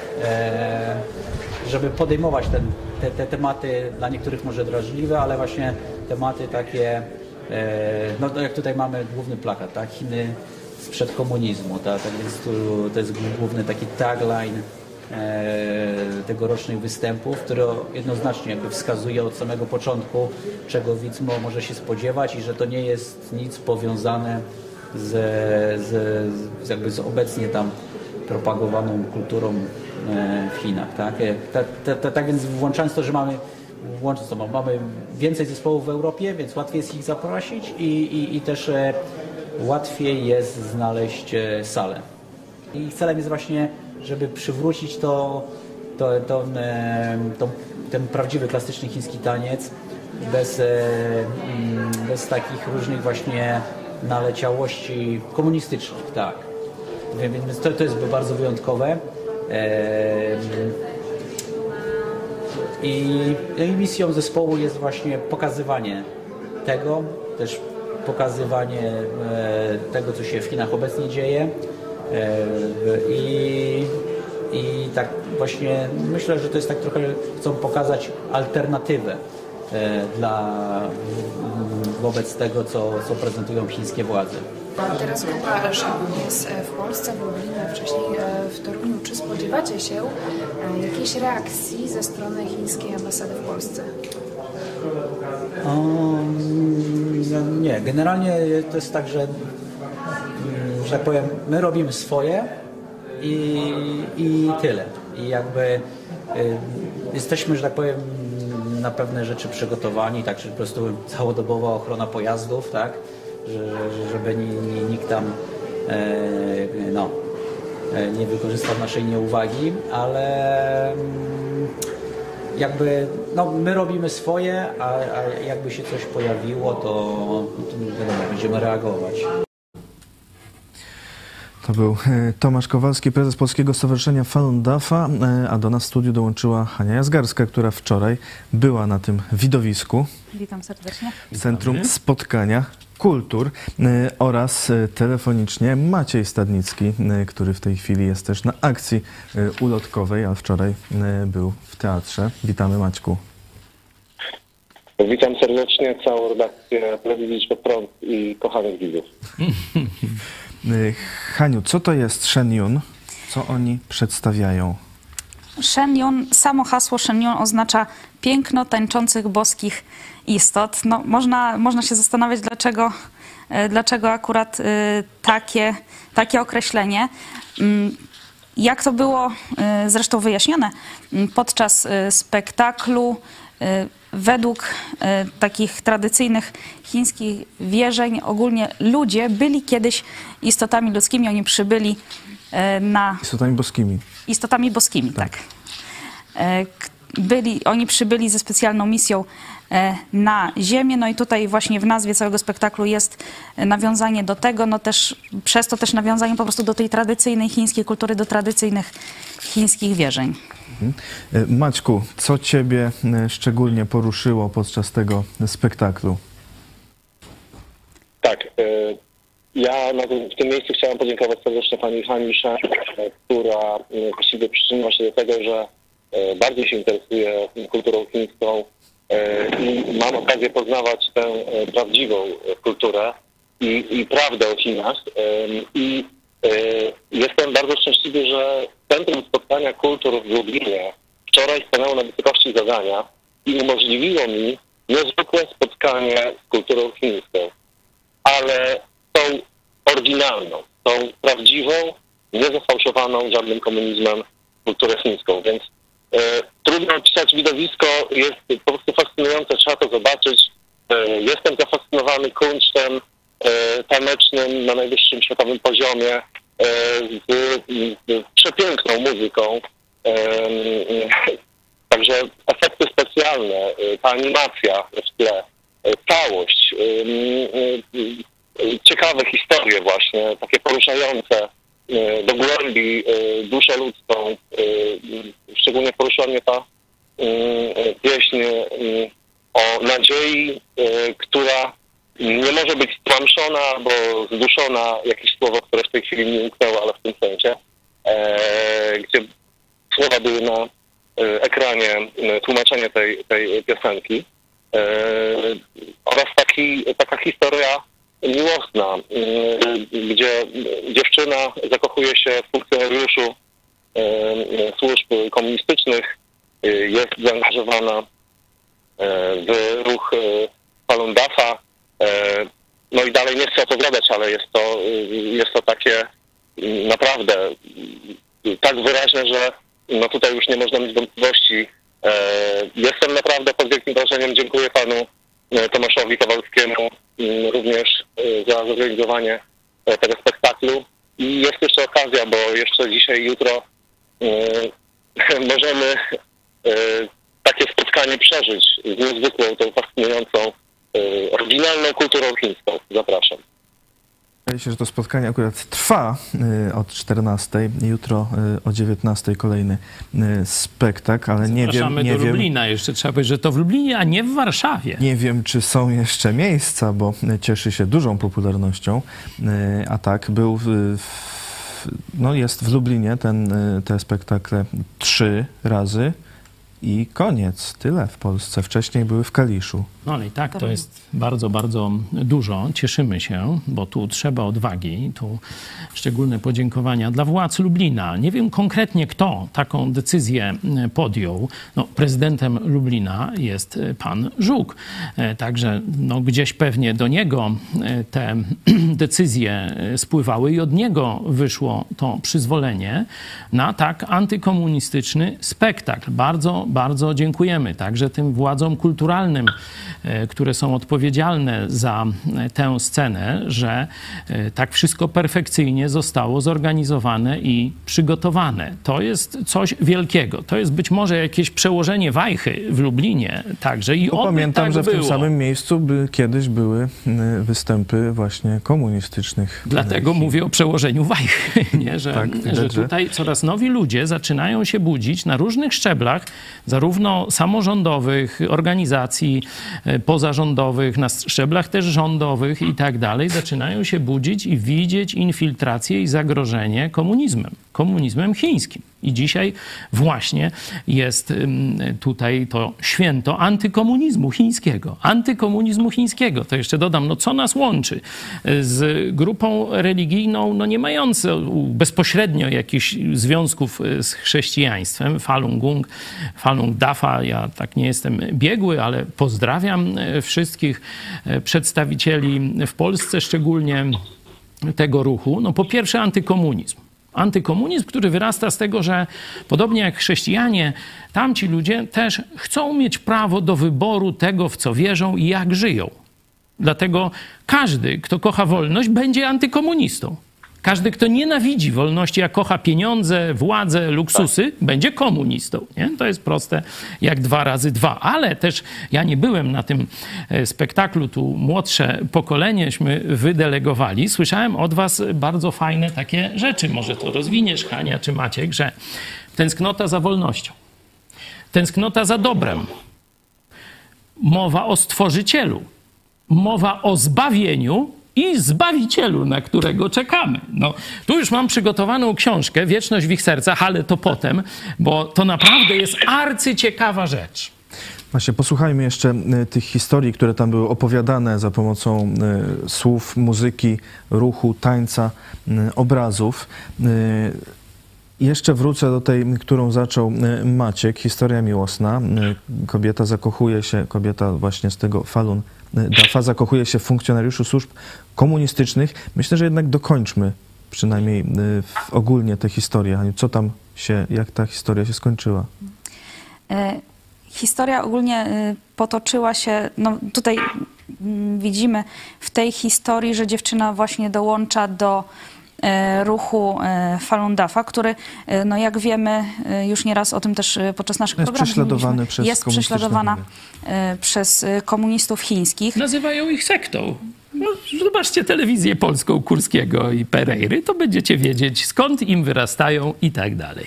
żeby podejmować ten, te, te tematy dla niektórych może drażliwe, ale właśnie tematy takie, no jak tutaj mamy główny plakat, tak? Chiny sprzed komunizmu, tak, tak więc tu, to jest główny taki tagline e, tegorocznych występów, który jednoznacznie jakby wskazuje od samego początku, czego widz może się spodziewać i że to nie jest nic powiązane z, z, z, jakby z obecnie tam propagowaną kulturą e, w Chinach. Tak, ta, ta, ta, tak więc włączając to, że mamy włącząc to, mamy więcej zespołów w Europie, więc łatwiej jest ich zaprosić i, i, i też e, łatwiej jest znaleźć salę. Ich celem jest właśnie, żeby przywrócić to, to, to, to, ten prawdziwy, klasyczny chiński taniec bez, bez takich różnych właśnie naleciałości komunistycznych. Tak. Więc to, to jest bardzo wyjątkowe. I, I misją zespołu jest właśnie pokazywanie tego, też pokazywanie e, tego, co się w Chinach obecnie dzieje e, i, i tak właśnie myślę, że to jest tak trochę, chcą pokazać alternatywę dla, wobec tego, co, co prezentują chińskie władze. Teraz grupa Shanun jest w Polsce, w Lublinie, wcześniej w Toruniu. Czy spodziewacie się jakiejś reakcji ze strony chińskiej ambasady w Polsce? Um, nie, generalnie to jest tak, że, że tak powiem, my robimy swoje i, i tyle. I jakby y, jesteśmy, że tak powiem, na pewne rzeczy przygotowani, tak, że po prostu całodobowa ochrona pojazdów, tak, że, żeby ni, ni, nikt tam e, no, nie wykorzystał naszej nieuwagi, ale jakby no, my robimy swoje, a, a jakby się coś pojawiło, to, to wiadomo, będziemy reagować. To był Tomasz Kowalski, prezes Polskiego Stowarzyszenia Falun Dafa, a do nas w studiu dołączyła Hania Jazgarska, która wczoraj była na tym widowisku. Witam serdecznie. W Centrum Spotkania Kultur oraz telefonicznie Maciej Stadnicki, który w tej chwili jest też na akcji ulotkowej, a wczoraj był w teatrze. Witamy, Maćku. Witam serdecznie całą redakcję Telewizji Idź Pod Prąd i kochanych widzów. Haniu, co to jest Shen Yun? Co oni przedstawiają? Shen Yun, samo hasło Shen Yun oznacza piękno tańczących boskich istot. No, można, można się zastanawiać, dlaczego, dlaczego akurat takie, takie określenie. Jak to było zresztą wyjaśnione podczas spektaklu, według takich tradycyjnych chińskich wierzeń ogólnie ludzie byli kiedyś istotami ludzkimi, oni przybyli na... Istotami boskimi. Istotami boskimi, tak. tak. Byli, oni przybyli ze specjalną misją na Ziemię, no i tutaj właśnie w nazwie całego spektaklu jest nawiązanie do tego, no też przez to też nawiązanie po prostu do tej tradycyjnej chińskiej kultury, do tradycyjnych chińskich wierzeń. Maćku, co ciebie szczególnie poruszyło podczas tego spektaklu? Tak, ja na tym, w tym miejscu chciałem podziękować serdecznie pani Hani Shen, która właściwie przyczyniła się do tego, że bardziej się interesuje kulturą chińską i mam okazję poznawać tę prawdziwą kulturę i, i prawdę o Chinach. I jestem bardzo szczęśliwy, że Centrum Spotkania Kultur w Lublinie wczoraj stanęło na wysokości zadania i umożliwiło mi niezwykłe spotkanie z kulturą chińską, ale tą oryginalną, tą prawdziwą, niezafałszowaną żadnym komunizmem kulturę chińską, więc e, trudno opisać widowisko, jest po prostu fascynujące, trzeba to zobaczyć. E, jestem zafascynowany kunsztem e, tanecznym na najwyższym światowym poziomie, e, z, z przepiękną muzyką. E, także efekty specjalne, ta animacja w tle, całość, ciekawe historie właśnie, takie poruszające do głębi duszę ludzką. Szczególnie poruszyła mnie ta pieśń o nadziei, która nie może być stłamszona albo zduszona, jakieś słowo, które w tej chwili mi umknęło, ale w tym sensie, gdzie słowa były na ekranie, tłumaczenie tej, tej piosenki. Oraz taki, taka historia miłosna, gdzie dziewczyna zakochuje się w funkcjonariuszu służb komunistycznych, jest zaangażowana w ruch Falun Dafa. No i dalej nie chcę opowiadać, ale jest to, jest to takie naprawdę tak wyraźne, że no tutaj już nie można mieć wątpliwości. Jestem naprawdę pod wielkim wrażeniem. Dziękuję panu Tomaszowi Kowalskiemu również za zorganizowanie tego spektaklu. I jest jeszcze okazja, bo jeszcze dzisiaj, jutro możemy takie spotkanie przeżyć z niezwykłą, tą fascynującą, oryginalną kulturą chińską. Zapraszam. Wydaje się, że to spotkanie akurat trwa od czternastej, jutro o dziewiętnastej kolejny spektakl, ale nie wiem... Zapraszamy nie do wiem, Lublina. Jeszcze trzeba powiedzieć, że to w Lublinie, a nie w Warszawie. Nie wiem, czy są jeszcze miejsca, bo cieszy się dużą popularnością, a tak był... W, no jest w Lublinie ten, te spektakle trzy razy. i koniec. Tyle w Polsce. Wcześniej były w Kaliszu. No ale i tak to jest bardzo, bardzo dużo. Cieszymy się, bo tu trzeba odwagi. Tu szczególne podziękowania dla władz Lublina. Nie wiem konkretnie, kto taką decyzję podjął. No, prezydentem Lublina jest pan Żuk. Także no, gdzieś pewnie do niego te decyzje spływały i od niego wyszło to przyzwolenie na tak antykomunistyczny spektakl. Bardzo, bardzo dziękujemy także tym władzom kulturalnym, które są odpowiedzialne za tę scenę, że tak wszystko perfekcyjnie zostało zorganizowane i przygotowane. To jest coś wielkiego. To jest być może jakieś przełożenie wajchy w Lublinie także. I Bo pamiętam, tak że w było. tym samym miejscu by, kiedyś były występy właśnie komunistycznych. Dlatego Chin. mówię o przełożeniu wajchy, nie? Że, Tak, widać, że że- tutaj coraz nowi ludzie zaczynają się budzić na różnych szczeblach, zarówno samorządowych, organizacji e, pozarządowych, na szczeblach też rządowych i tak dalej, zaczynają się budzić i widzieć infiltrację i zagrożenie komunizmem, komunizmem chińskim. I dzisiaj właśnie jest ym, tutaj to święto antykomunizmu chińskiego. Antykomunizmu chińskiego. To jeszcze dodam, no co nas łączy z grupą religijną, no nie mającą bezpośrednio jakichś związków z chrześcijaństwem. Falun Gong, Falun Dafa, ja tak nie jestem biegły, ale pozdrawiam wszystkich przedstawicieli w Polsce, szczególnie tego ruchu. No po pierwsze antykomunizm. Antykomunizm, który wyrasta z tego, że podobnie jak chrześcijanie, tamci ludzie też chcą mieć prawo do wyboru tego, w co wierzą i jak żyją. Dlatego każdy, kto kocha wolność, będzie antykomunistą. Każdy, kto nienawidzi wolności, a kocha pieniądze, władzę, luksusy, będzie komunistą. Nie? To jest proste jak dwa razy dwa. Ale też ja nie byłem na tym spektaklu, tu młodsze pokolenieśmy wydelegowali. Słyszałem od was bardzo fajne takie rzeczy. Może to rozwiniesz, Hania czy Maciek, że tęsknota za wolnością, tęsknota za dobrem, mowa o Stworzycielu, mowa o zbawieniu i Zbawicielu, na którego czekamy. No, tu już mam przygotowaną książkę Wieczność w ich sercach, ale to potem, bo to naprawdę jest arcyciekawa rzecz. Właśnie, posłuchajmy jeszcze y, tych historii, które tam były opowiadane za pomocą y, słów, muzyki, ruchu, tańca, y, obrazów. Y, Jeszcze wrócę do tej, którą zaczął y, Maciek, historia miłosna. Y, Kobieta zakochuje się, kobieta właśnie z tego Falun Dafa zakochuje się w funkcjonariuszu służb komunistycznych. Myślę, że jednak dokończmy przynajmniej y, w- ogólnie tę historię. Haniu, co tam się, jak ta historia się skończyła? E, Historia ogólnie e, potoczyła się, no tutaj mm, widzimy w tej historii, że dziewczyna właśnie dołącza do e, ruchu e, Falun Dafa, który, e, no jak wiemy, e, już nieraz o tym też e, podczas naszych Jest programów prześladowany mówiliśmy, przez jest komunistyczne prześladowana Chiny. e, przez e, komunistów chińskich. Nazywają ich sektą. No, zobaczcie telewizję polską Kurskiego i Pereiry, to będziecie wiedzieć, skąd im wyrastają i tak dalej.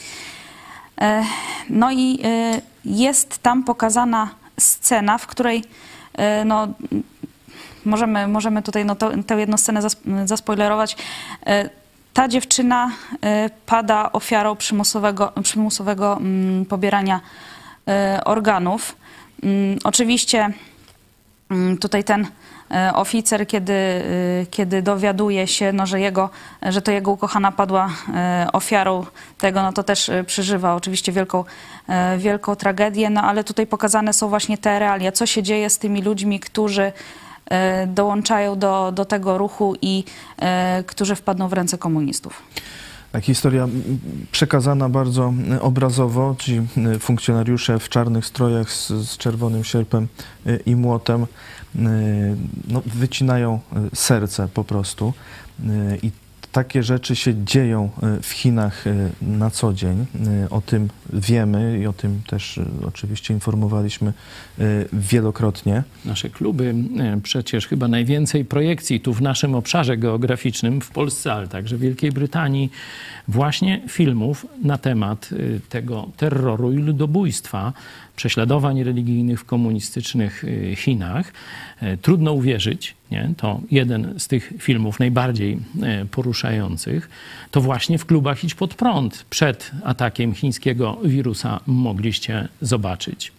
E, No i e, jest tam pokazana scena, w której e, no, możemy, możemy tutaj no, to, tę jedną scenę zas- zaspoilerować. E, Ta dziewczyna e, pada ofiarą przymusowego, przymusowego mm, pobierania e, organów. Mm, Oczywiście mm, tutaj ten e, oficer, kiedy, e, kiedy dowiaduje się, no, że, jego, że to jego ukochana padła e, ofiarą tego, no to też e, przeżywa oczywiście wielką, e, wielką tragedię, no ale tutaj pokazane są właśnie te realia, co się dzieje z tymi ludźmi, którzy e, dołączają do, do tego ruchu i e, którzy wpadną w ręce komunistów. Tak, historia m, przekazana bardzo y, obrazowo. Ci y, funkcjonariusze w czarnych strojach z, z czerwonym sierpem y, i młotem y, no, wycinają y, serce po prostu. Y, I takie rzeczy się dzieją y, w Chinach y, na co dzień. Y, O tym wiemy i o tym też y, oczywiście informowaliśmy y, wielokrotnie. Nasze kluby, e, przecież chyba najwięcej projekcji tu w naszym obszarze geograficznym w Polsce, ale także w Wielkiej Brytanii, właśnie filmów na temat e, tego terroru i ludobójstwa, prześladowań religijnych w komunistycznych e, Chinach. E, Trudno uwierzyć, nie? To jeden z tych filmów najbardziej poruszających, to właśnie w klubach Idź Pod Prąd przed atakiem chińskiego wirusa mogliście zobaczyć.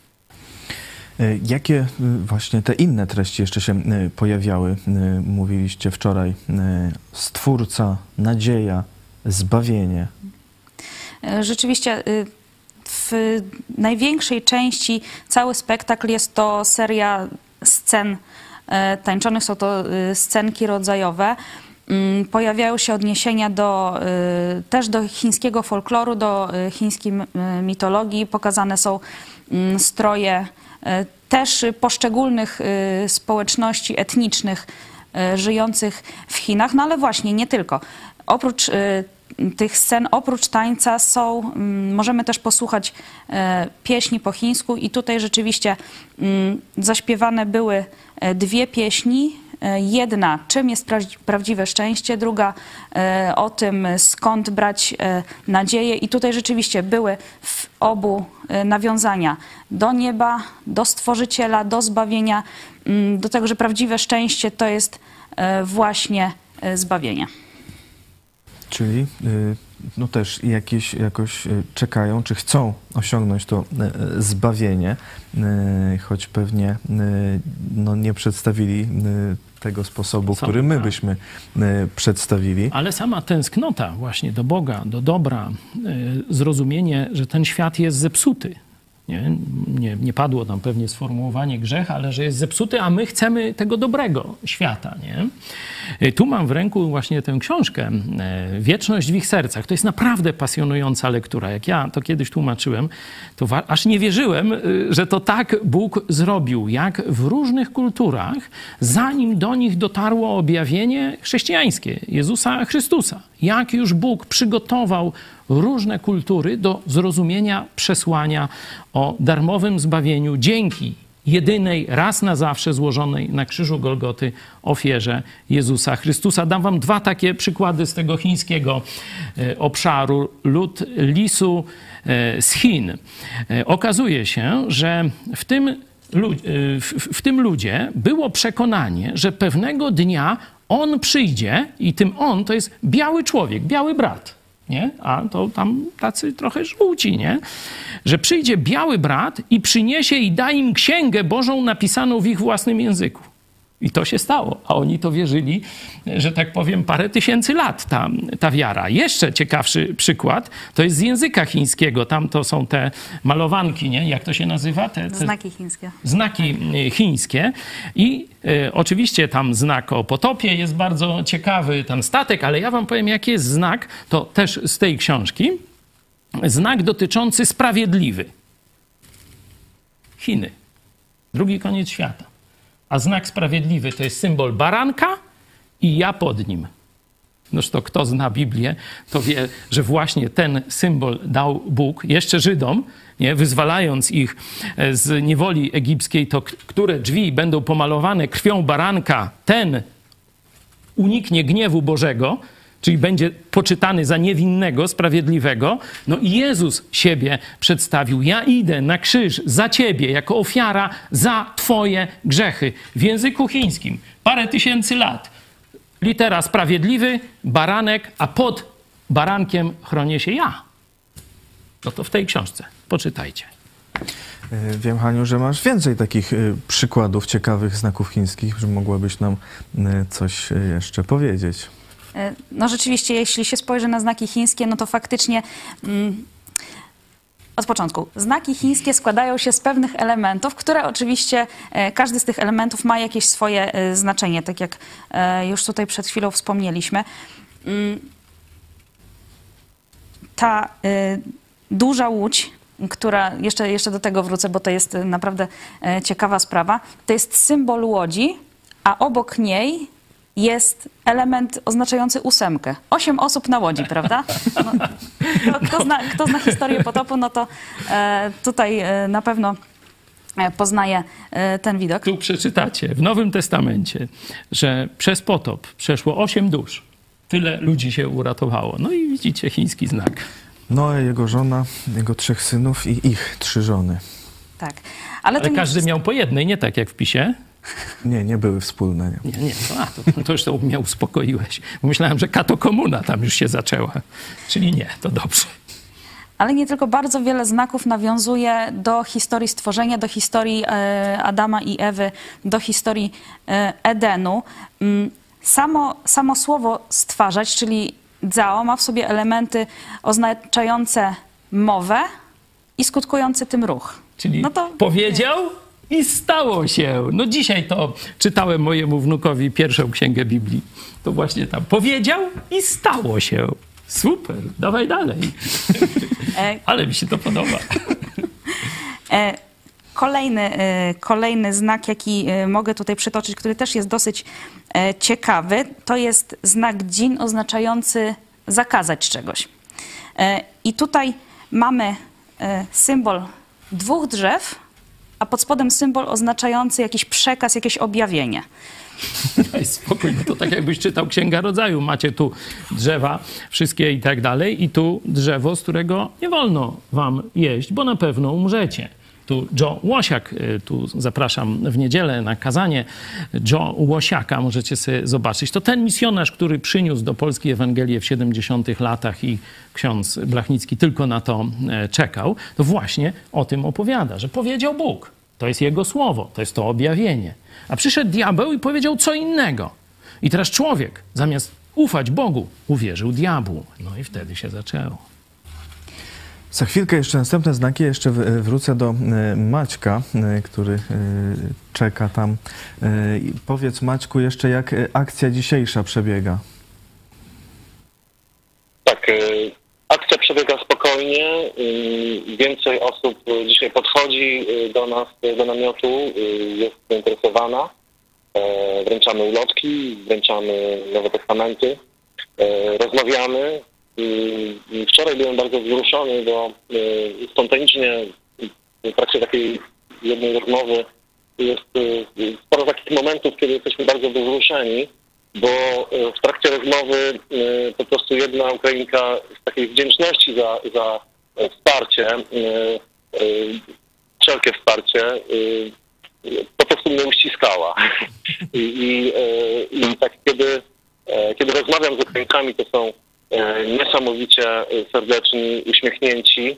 Jakie właśnie te inne treści jeszcze się pojawiały? Mówiliście wczoraj, Stwórca, nadzieja, zbawienie. Rzeczywiście w największej części cały spektakl jest to seria scen tańczonych, są to scenki rodzajowe. Pojawiają się odniesienia do, też do chińskiego folkloru, do chińskiej mitologii. Pokazane są stroje też poszczególnych społeczności etnicznych żyjących w Chinach, no ale właśnie nie tylko. Oprócz tych scen, oprócz tańca są, możemy też posłuchać pieśni po chińsku i tutaj rzeczywiście zaśpiewane były dwie pieśni. Jedna, czym jest prawdziwe szczęście, druga o tym, skąd brać nadzieję. I tutaj rzeczywiście były w obu nawiązania do nieba, do Stworzyciela, do zbawienia, do tego, że prawdziwe szczęście to jest właśnie zbawienie. Czyli no też jakieś, jakoś czekają, czy chcą osiągnąć to zbawienie, choć pewnie no, nie przedstawili tego sposobu, Są, który my tak. byśmy przedstawili. Ale sama tęsknota właśnie do Boga, do dobra, zrozumienie, że ten świat jest zepsuty. Nie, nie, nie padło tam pewnie sformułowanie grzech, ale że jest zepsuty, a my chcemy tego dobrego świata. Nie? Tu mam w ręku właśnie tę książkę Wieczność w ich sercach. To jest naprawdę pasjonująca lektura. Jak ja to kiedyś tłumaczyłem, to aż nie wierzyłem, że to tak Bóg zrobił. Jak w różnych kulturach, zanim do nich dotarło objawienie chrześcijańskie Jezusa Chrystusa. Jak już Bóg przygotował różne kultury do zrozumienia przesłania o darmowym zbawieniu dzięki jedynej, raz na zawsze złożonej na krzyżu Golgoty ofierze Jezusa Chrystusa. Dam wam dwa takie przykłady z tego chińskiego obszaru. Lud lisu z Chin. Okazuje się, że w tym, w tym ludzie było przekonanie, że pewnego dnia on przyjdzie i tym on to jest biały człowiek, biały brat. Nie? A to tam tacy trochę żółci, nie? Że przyjdzie biały brat i przyniesie i da im księgę Bożą napisaną w ich własnym języku. I to się stało, a oni to wierzyli, że tak powiem, parę tysięcy lat ta, ta wiara. Jeszcze ciekawszy przykład, to jest z języka chińskiego. Tam to są te malowanki, nie? Jak to się nazywa? Te, te znaki chińskie. Znaki chińskie. I e, oczywiście tam znak o potopie jest bardzo ciekawy, tam statek, ale ja wam powiem, jaki jest znak, to też z tej książki. Znak dotyczący sprawiedliwy. Chiny. Drugi koniec świata. A znak sprawiedliwy to jest symbol baranka i ja pod nim. Noż to kto zna Biblię, to wie, że właśnie ten symbol dał Bóg jeszcze Żydom, nie, wyzwalając ich z niewoli egipskiej, to które drzwi będą pomalowane krwią baranka, ten uniknie gniewu Bożego, czyli będzie poczytany za niewinnego, sprawiedliwego. No i Jezus siebie przedstawił. Ja idę na krzyż za ciebie, jako ofiara za twoje grzechy. W języku chińskim parę tysięcy lat. Litera sprawiedliwy, baranek, a pod barankiem chronię się ja. No to w tej książce. Poczytajcie. Wiem, Haniu, że masz więcej takich przykładów ciekawych znaków chińskich, że mogłabyś nam coś jeszcze powiedzieć. No rzeczywiście, jeśli się spojrzy na znaki chińskie, no to faktycznie mm, od początku. Znaki chińskie składają się z pewnych elementów, które oczywiście, e, każdy z tych elementów ma jakieś swoje e, znaczenie, tak jak e, już tutaj przed chwilą wspomnieliśmy. Mm, ta e, duża łódź, która, jeszcze, jeszcze do tego wrócę, bo to jest naprawdę e, ciekawa sprawa, to jest symbol łodzi, a obok niej jest element oznaczający ósemkę. Osiem osób na łodzi, prawda? No, kto, zna, kto zna historię potopu, no to e, tutaj e, na pewno poznaje e, ten widok. Tu przeczytacie w Nowym Testamencie, że przez potop przeszło osiem dusz. Tyle ludzi się uratowało. No i widzicie chiński znak. Noe, jego żona, jego trzech synów i ich trzy żony. Tak. Ale, Ale to każdy nie... miał po jednej, nie tak jak w PiSie. Nie, nie były wspólne. Nie, nie, nie to, a, to, to już to mnie uspokoiłeś. Myślałem, że katokomuna tam już się zaczęła. Czyli nie, to dobrze. Ale nie tylko, bardzo wiele znaków nawiązuje do historii stworzenia, do historii e, Adama i Ewy, do historii e, Edenu. Samo, samo słowo stwarzać, czyli dzao, ma w sobie elementy oznaczające mowę i skutkujący tym ruch. Czyli no to... powiedział i stało się. No dzisiaj to czytałem mojemu wnukowi pierwszą księgę Biblii. To właśnie tam powiedział i stało się. Super, dawaj dalej. Ale mi się to podoba. Kolejny, kolejny znak, jaki mogę tutaj przytoczyć, który też jest dosyć ciekawy, to jest znak dżin oznaczający zakazać czegoś. I tutaj mamy symbol dwóch drzew, a pod spodem symbol oznaczający jakiś przekaz, jakieś objawienie. Daj spokój, no to tak jakbyś czytał Księga Rodzaju. Macie tu drzewa, wszystkie i tak dalej, i tu drzewo, z którego nie wolno wam jeść, bo na pewno umrzecie. Tu Joe Łosiak, tu zapraszam w niedzielę na kazanie Joe Łosiaka, możecie sobie zobaczyć. To ten misjonarz, który przyniósł do Polski Ewangelię w siedemdziesiątych latach i ksiądz Blachnicki tylko na to czekał, to właśnie o tym opowiada, że powiedział Bóg. To jest jego słowo, to jest to objawienie. A przyszedł diabeł i powiedział co innego. I teraz człowiek, zamiast ufać Bogu, uwierzył diabłu. No i wtedy się zaczęło. Za chwilkę jeszcze następne znaki. Jeszcze wrócę do Maćka, który czeka tam. Powiedz, Maćku, jeszcze jak akcja dzisiejsza przebiega? Tak, akcja przebiega spokojnie. Więcej osób dzisiaj podchodzi do nas, do namiotu, jest zainteresowana. Wręczamy ulotki, wręczamy Nowe Testamenty, rozmawiamy. Wczoraj byłem bardzo wzruszony, bo spontanicznie w trakcie takiej jednej rozmowy jest sporo takich momentów, kiedy jesteśmy bardzo wzruszeni, bo w trakcie rozmowy po prostu jedna Ukrainka z takiej wdzięczności za, za wsparcie, wszelkie wsparcie, po prostu mnie uściskała. I, i, i tak kiedy, kiedy rozmawiam z Ukraińcami, to są niesamowicie serdeczni, uśmiechnięci.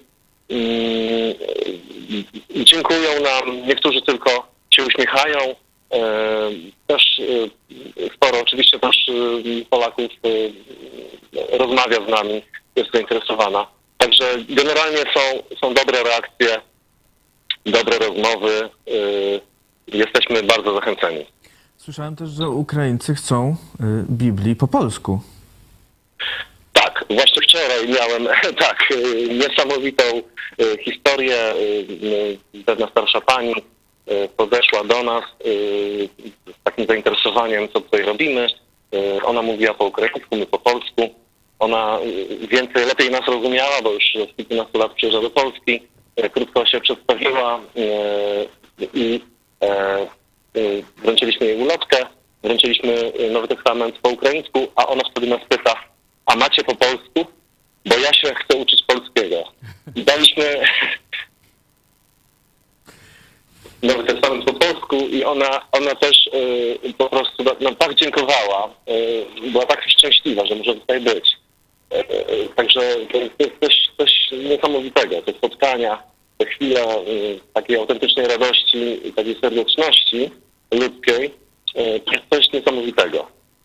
Dziękują nam, niektórzy tylko się uśmiechają. Też sporo oczywiście też Polaków rozmawia z nami, jest zainteresowana. Także generalnie są, są dobre reakcje, dobre rozmowy. Jesteśmy bardzo zachęceni. Słyszałem też, że Ukraińcy chcą Biblii po polsku. Tak, właśnie wczoraj miałem tak niesamowitą historię. Pewna starsza pani podeszła do nas z takim zainteresowaniem, co tutaj robimy. Ona mówiła po ukraińsku, my po polsku. Ona więcej, lepiej nas rozumiała, bo już od kilkunastu lat przyjeżdża do Polski. Krótko się przedstawiła i wręczyliśmy jej ulotkę, wręczyliśmy Nowy Testament po ukraińsku, a ona wtedy nas pyta: a macie po polsku? Bo ja się chcę uczyć polskiego. I daliśmy Nowy Testament po polsku i ona, ona też y, po prostu nam tak dziękowała. Y, była tak szczęśliwa, że może tutaj być. Y, y, także to jest coś, coś niesamowitego. Te spotkania, te chwile y, takiej autentycznej radości, takiej serdeczności ludzkiej, y, to jest coś niesamowitego.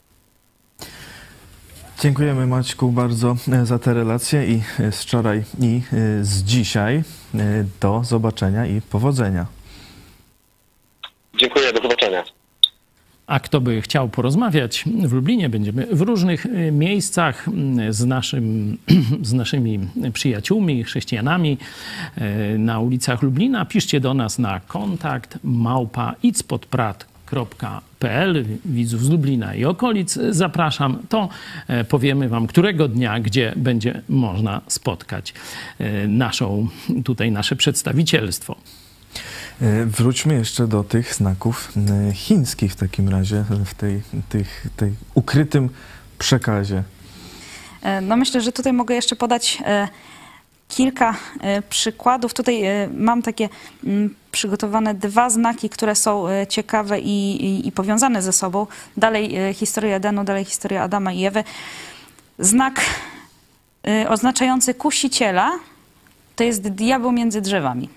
Dziękujemy, Maćku, bardzo za te relacje i z wczoraj, i z dzisiaj. Do zobaczenia i powodzenia. Dziękuję, do zobaczenia. A kto by chciał porozmawiać w Lublinie, będziemy w różnych miejscach z, naszym, z naszymi przyjaciółmi, chrześcijanami na ulicach Lublina. Piszcie do nas na kontakt małpa icpodprat kropka p l. Widzów z Lublina i okolic zapraszam. To powiemy wam, którego dnia, gdzie będzie można spotkać naszą, tutaj nasze przedstawicielstwo. Wróćmy jeszcze do tych znaków chińskich w takim razie, w tej, tych, tej ukrytym przekazie. No myślę, że tutaj mogę jeszcze podać kilka przykładów. Tutaj mam takie przygotowane dwa znaki, które są ciekawe i, i, i powiązane ze sobą. Dalej historia Edenu, dalej historia Adama i Ewy. Znak y, oznaczający kusiciela to jest diabeł między drzewami.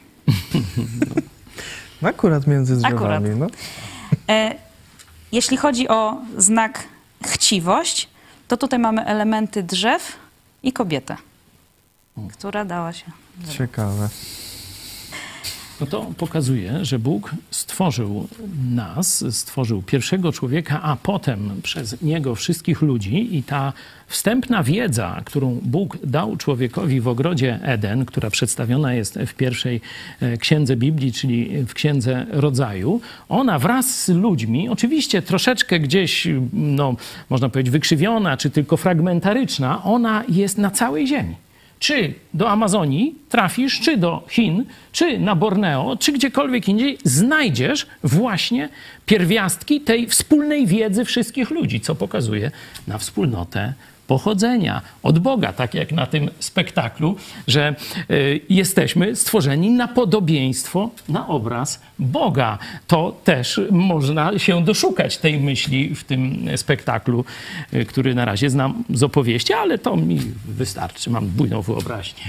No, akurat między drzewami. Akurat. No. E, jeśli chodzi o znak chciwość, to tutaj mamy elementy drzew i kobietę, która dała się. Ciekawe. No to pokazuje, że Bóg stworzył nas, stworzył pierwszego człowieka, a potem przez niego wszystkich ludzi i ta wstępna wiedza, którą Bóg dał człowiekowi w ogrodzie Eden, która przedstawiona jest w pierwszej księdze Biblii, czyli w Księdze Rodzaju, ona wraz z ludźmi, oczywiście troszeczkę gdzieś, no, można powiedzieć, wykrzywiona, czy tylko fragmentaryczna, ona jest na całej ziemi. Czy do Amazonii trafisz, czy do Chin, czy na Borneo, czy gdziekolwiek indziej, znajdziesz właśnie pierwiastki tej wspólnej wiedzy wszystkich ludzi, co pokazuje na wspólnotę pochodzenia od Boga, tak jak na tym spektaklu, że y, jesteśmy stworzeni na podobieństwo, na obraz Boga. To też można się doszukać tej myśli w tym spektaklu, y, który na razie znam z opowieści, ale to mi wystarczy, mam bujną wyobraźnię.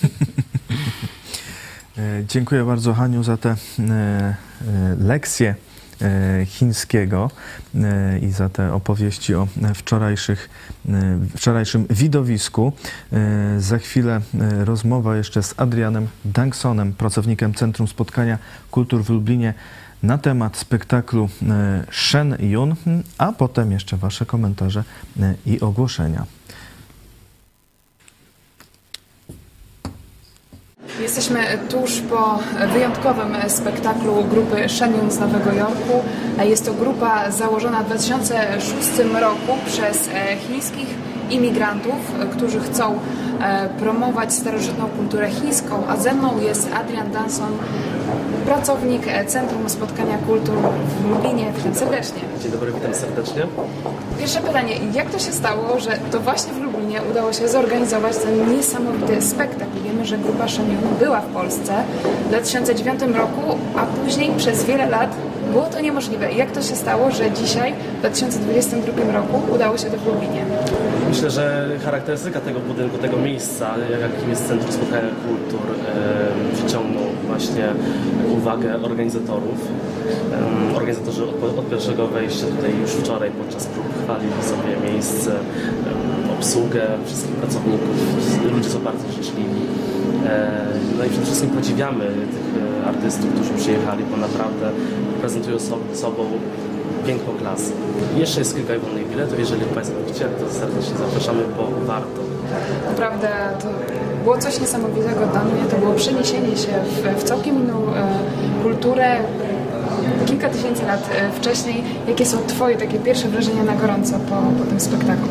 Dziękuję bardzo, Haniu, za te lekcje chińskiego i za te opowieści o wczorajszych, wczorajszym widowisku. Za chwilę rozmowa jeszcze z Adrianem Danksonem, pracownikiem Centrum Spotkania Kultur w Lublinie, na temat spektaklu Shen Yun, a potem jeszcze wasze komentarze i ogłoszenia. Jesteśmy tuż po wyjątkowym spektaklu grupy Shen Yun z Nowego Jorku. Jest to grupa założona w dwa tysiące szóstym roku przez chińskich imigrantów, którzy chcą promować starożytną kulturę chińską, a ze mną jest Adrian Dankson, pracownik Centrum Spotkania Kultur w Lublinie. Witam serdecznie. Dzień dobry, witam serdecznie. Pierwsze pytanie, jak to się stało, że to właśnie w Lublinie udało się zorganizować ten niesamowity spektakl? Wiemy, że grupa Shen Yun była w Polsce w dwa tysiące dziewiątym roku, a później przez wiele lat było to niemożliwe. Jak to się stało, że dzisiaj, w dwa tysiące dwudziestym drugim roku, udało się to w Lublinie? Myślę, że charakterystyka tego budynku, tego miejsca, jakim jest Centrum Spotkania Kultur, e, przyciągnął właśnie uwagę organizatorów. E, organizatorzy od, od pierwszego wejścia tutaj już wczoraj podczas prób chwalili sobie miejsce, e, obsługę wszystkich pracowników. Ludzie są bardzo życzliwi. E, no i przede wszystkim podziwiamy tych artystów, którzy przyjechali, bo naprawdę prezentują so, sobą piękną klasę. Jeszcze jest kilka wolnych biletów, jeżeli Państwo chcieli, to serdecznie zapraszamy, bo warto. Naprawdę to było coś niesamowitego dla mnie, to było przeniesienie się w, w całkiem inną e, kulturę kilka tysięcy lat e, wcześniej. Jakie są Twoje takie pierwsze wrażenia na gorąco po, po tym spektaklu?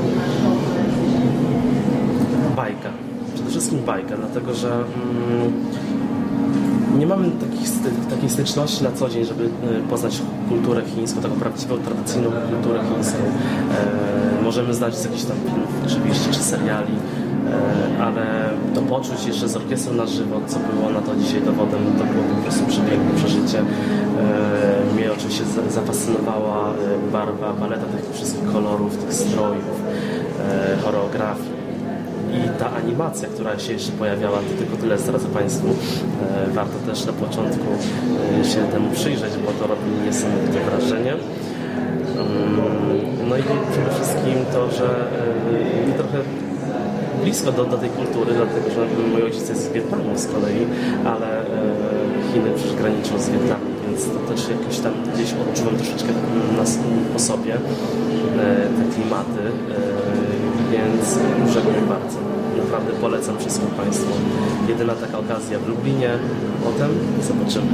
Bajka. Przede wszystkim bajka, dlatego że mm, nie mamy takich, takiej styczności na co dzień, żeby poznać kulturę chińską, taką prawdziwą, tradycyjną kulturę chińską. E, możemy znać z jakichś tam filmów oczywiście, czy seriali, e, ale to poczuć jeszcze z orkiestrą na żywo, co było na to dzisiaj dowodem, to było po prostu przepiękne przeżycie. E, mnie oczywiście zafascynowała barwa, paleta tych wszystkich kolorów, tych strojów, e, choreografii. I ta animacja, która się jeszcze pojawiała, to tylko tyle zdradzę Państwu. E, warto też na początku e, się temu przyjrzeć, bo to robi niesamowite wrażenie. Um, no i przede wszystkim to, że e, trochę blisko do, do tej kultury, dlatego że mój ojciec jest z Wietnamu z kolei, ale e, Chiny przecież graniczą z Wietnamem, więc to też jakoś tam gdzieś odczuwam troszeczkę na, po sobie e, te klimaty. E, Więc urzekłem bardzo. Naprawdę polecam wszystkim Państwu. Jedyna taka okazja w Lublinie. Potem zobaczymy.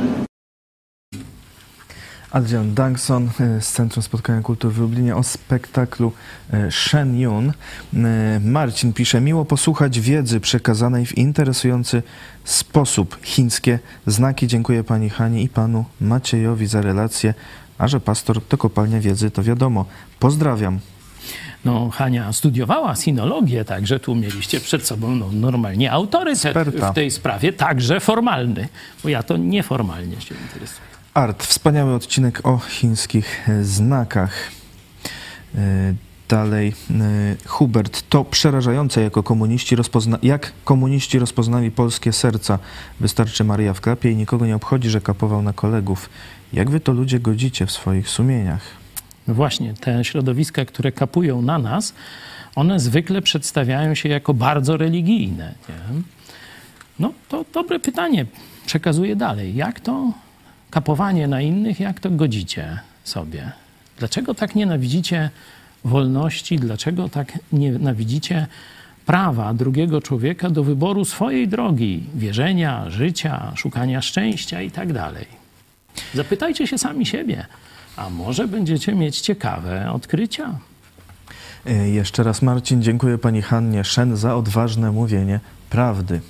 Adrian Dankson z Centrum Spotkania Kultur w Lublinie o spektaklu Shen Yun. Marcin pisze, miło posłuchać wiedzy przekazanej w interesujący sposób. Chińskie znaki. Dziękuję Pani Hani i Panu Maciejowi za relację. A że pastor to kopalnia wiedzy, to wiadomo. Pozdrawiam. No, Hania studiowała sinologię, także tu mieliście przed sobą no, normalnie autorytet Sperta. w tej sprawie, także formalny, bo ja to nieformalnie się interesuję. Art, wspaniały odcinek o chińskich znakach. Dalej, Hubert, to przerażające, jako komuniści rozpozna- jak komuniści rozpoznali polskie serca. Wystarczy Maryja w klapie i nikogo nie obchodzi, że kapował na kolegów. Jak wy to ludzie godzicie w swoich sumieniach? No właśnie, te środowiska, które kapują na nas, one zwykle przedstawiają się jako bardzo religijne. Nie? No to dobre pytanie. Przekazuję dalej. Jak to kapowanie na innych, jak to godzicie sobie? Dlaczego tak nienawidzicie wolności? Dlaczego tak nienawidzicie prawa drugiego człowieka do wyboru swojej drogi, wierzenia, życia, szukania szczęścia i tak dalej? Zapytajcie się sami siebie, a może będziecie mieć ciekawe odkrycia. Jeszcze raz Marcin, dziękuję pani Hannie Szen za odważne mówienie prawdy.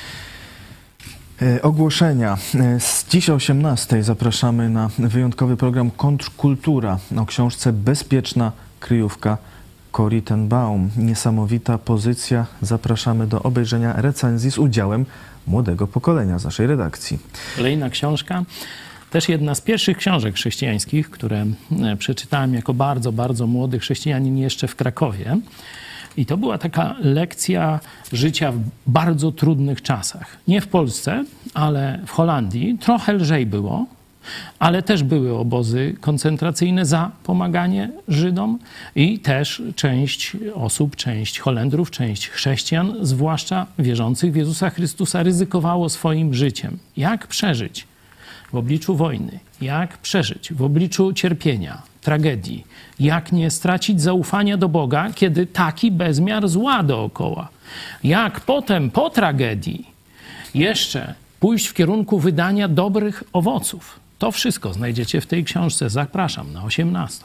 Ogłoszenia. Z dziś o osiemnastej zapraszamy na wyjątkowy program Kontrkultura o książce Bezpieczna kryjówka Corrie ten Baum. Niesamowita pozycja. Zapraszamy do obejrzenia recenzji z udziałem młodego pokolenia z naszej redakcji. Kolejna książka, też jedna z pierwszych książek chrześcijańskich, które przeczytałem jako bardzo, bardzo młody chrześcijanin jeszcze w Krakowie. I to była taka lekcja życia w bardzo trudnych czasach. Nie w Polsce, ale w Holandii. Trochę lżej było, ale też były obozy koncentracyjne za pomaganie Żydom i też część osób, część Holendrów, część chrześcijan, zwłaszcza wierzących w Jezusa Chrystusa, ryzykowało swoim życiem. Jak przeżyć w obliczu wojny? Jak przeżyć w obliczu cierpienia, tragedii? Jak nie stracić zaufania do Boga, kiedy taki bezmiar zła dookoła? Jak potem, po tragedii, jeszcze pójść w kierunku wydania dobrych owoców? To wszystko znajdziecie w tej książce. Zapraszam na osiemnastą.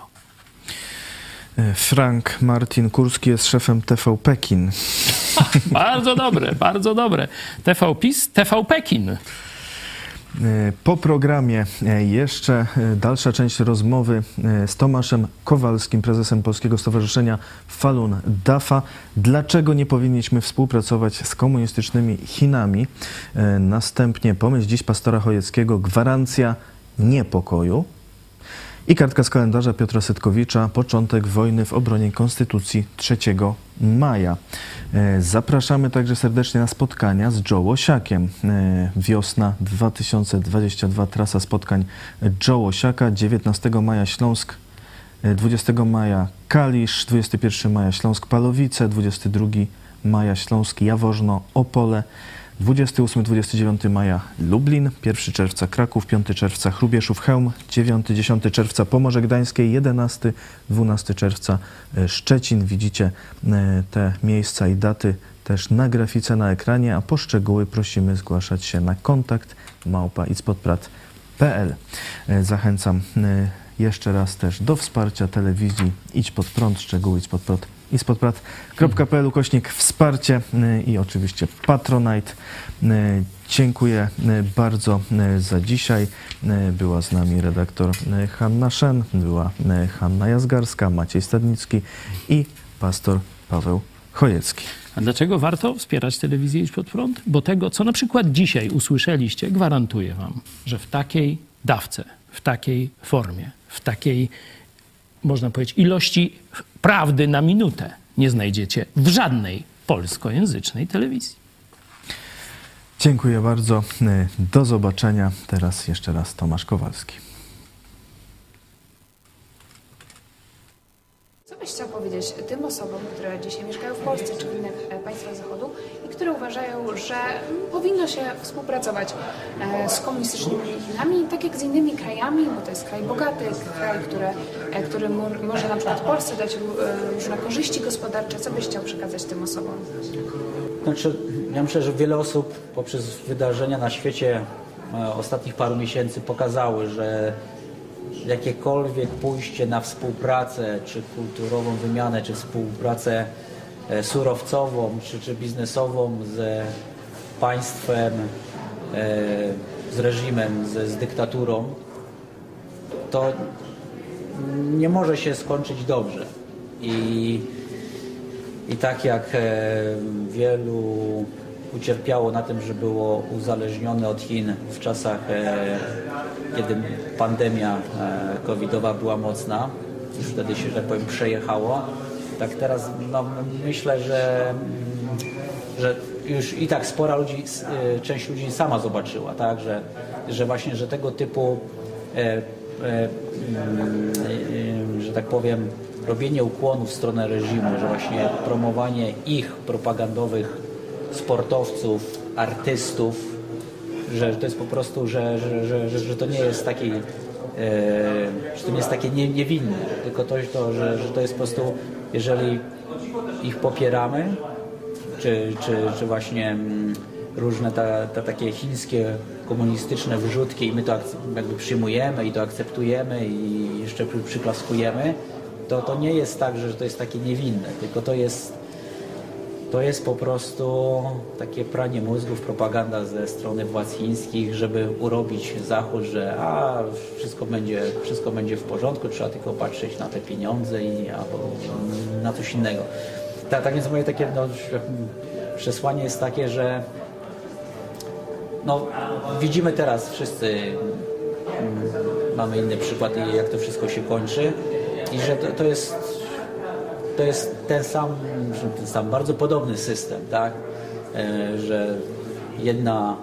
Frank Martin Kurski jest szefem T V Pekin. Bardzo dobre, bardzo dobre. T V PiS, T V Pekin. Po programie jeszcze dalsza część rozmowy z Tomaszem Kowalskim, prezesem Polskiego Stowarzyszenia Falun Dafa. Dlaczego nie powinniśmy współpracować z komunistycznymi Chinami? Następnie pomyśl dziś pastora Chojeckiego, gwarancja niepokoju. I kartka z kalendarza Piotra Setkowicza, początek wojny w obronie Konstytucji trzeciego maja. Zapraszamy także serdecznie na spotkania z Joe Łosiakiem. Wiosna dwa tysiące dwudziesty drugi, trasa spotkań Joe Łosiaka, dziewiętnastego maja Śląsk, dwudziestego maja Kalisz, dwudziestego pierwszego maja Śląsk Palowice, dwudziestego drugiego maja Śląsk Jaworzno Opole, dwudziestego ósmego dwudziestego dziewiątego maja Lublin, pierwszego czerwca Kraków, piątego czerwca Hrubieszów Chełm, dziewiątego dziesiątego czerwca Pomorze Gdańskie, jedenastego dwunastego czerwca Szczecin. Widzicie te miejsca i daty też na grafice na ekranie, a po szczegóły prosimy zgłaszać się na kontakt małpa idźpodprat kropka p l. Zachęcam jeszcze raz też do wsparcia telewizji Idź Pod Prąd, szczegóły idź pod prąd idźpodprat kropka p l ukośnik wsparcie i oczywiście Patronite. Dziękuję bardzo za dzisiaj. Była z nami redaktor Hanna Szen, była Hanna Jazgarska, Maciej Stadnicki i pastor Paweł Chojecki. A dlaczego warto wspierać telewizję Idź Pod Prąd? Bo tego, co na przykład dzisiaj usłyszeliście, gwarantuję wam, że w takiej dawce, w takiej formie, w takiej, można powiedzieć, ilości prawdy na minutę nie znajdziecie w żadnej polskojęzycznej telewizji. Dziękuję bardzo. Do zobaczenia. Teraz jeszcze raz Tomasz Kowalski. Co byś chciał powiedzieć tym osobom, które dzisiaj mieszkają w Polsce czy w innych państwach Zachodu i które uważają, że powinno się współpracować z komunistycznymi Chinami, tak jak z innymi krajami, bo to jest kraj bogaty, kraj, który, który może na przykład Polsce dać różne korzyści gospodarcze. Co byś chciał przekazać tym osobom? Znaczy, ja myślę, że wiele osób poprzez wydarzenia na świecie ostatnich paru miesięcy pokazały, że jakiekolwiek pójście na współpracę, czy kulturową wymianę, czy współpracę surowcową, czy, czy biznesową z państwem, z reżimem, z, z dyktaturą, to nie może się skończyć dobrze. I, i tak jak wielu ucierpiało na tym, że było uzależnione od Chin w czasach, kiedy pandemia covidowa była mocna, już wtedy się, że tak powiem, przejechało, tak teraz no, myślę, że, że już i tak spora ludzi, część ludzi sama zobaczyła, tak, że, że właśnie, że tego typu e, e, że tak powiem, robienie ukłonów w stronę reżimu, że właśnie promowanie ich propagandowych sportowców, artystów, że to jest po prostu, że, że, że, że, że to nie jest taki, e, że to nie jest takie nie, niewinne, tylko to, to że, że to jest po prostu, jeżeli ich popieramy, czy, czy, czy właśnie mm, różne ta, ta, takie chińskie komunistyczne wrzutki i my to jakby przyjmujemy i to akceptujemy i jeszcze przy, przyklaskujemy, to, to nie jest tak, że to jest takie niewinne, tylko to jest To jest po prostu takie pranie mózgów, propaganda ze strony władz chińskich, żeby urobić Zachód, że a, wszystko będzie, wszystko będzie w porządku, trzeba tylko patrzeć na te pieniądze i albo na coś innego. Tak, tak więc moje takie no, przesłanie jest takie, że no, widzimy teraz wszyscy, mamy inny przykład, jak to wszystko się kończy i że to, to jest To jest ten sam, ten sam bardzo podobny system, tak? Że jedna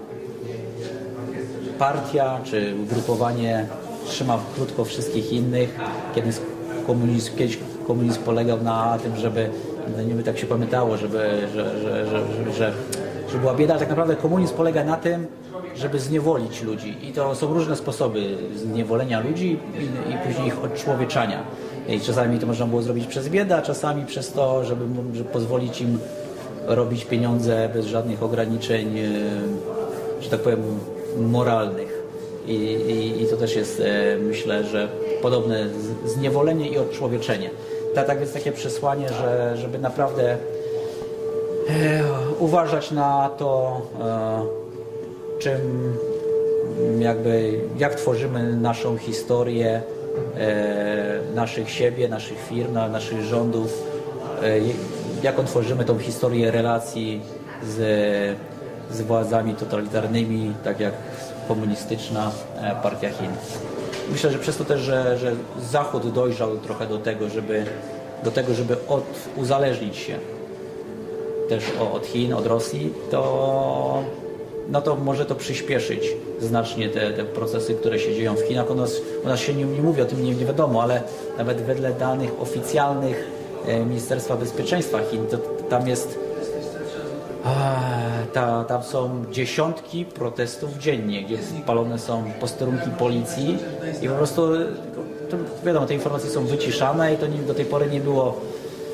partia czy ugrupowanie trzyma krótko wszystkich innych. Kiedyś komunizm, kiedyś komunizm polegał na tym, żeby, no nie by tak się pamiętało, żeby, że, że, że, że, że, że była bieda, ale tak naprawdę komunizm polega na tym, żeby zniewolić ludzi. I to są różne sposoby zniewolenia ludzi i, i później ich odczłowieczania. I czasami to można było zrobić przez biedę, a czasami przez to, żeby, żeby pozwolić im robić pieniądze bez żadnych ograniczeń, że tak powiem, moralnych. I, i, i to też jest, myślę, że podobne zniewolenie i odczłowieczenie. Tak, tak więc takie przesłanie, że, żeby naprawdę e, uważać na to, e, czym jakby, jak tworzymy naszą historię, E, naszych siebie, naszych firm, naszych rządów, e, jaką tworzymy tą historię relacji z, z władzami totalitarnymi, tak jak komunistyczna e, partia Chin. Myślę, że przez to też, że, że Zachód dojrzał trochę do tego, żeby, do tego, żeby od, uzależnić się też od Chin, od Rosji, to no to może to przyspieszyć znacznie te, te procesy, które się dzieją w Chinach. U nas, u nas się nie, nie mówi o tym, nie, nie wiadomo, ale nawet wedle danych oficjalnych e, Ministerstwa Bezpieczeństwa Chin, to, to tam jest a, ta, tam są dziesiątki protestów dziennie, gdzie spalone są posterunki policji i po prostu to, wiadomo, te informacje są wyciszane i to nie, do tej pory nie było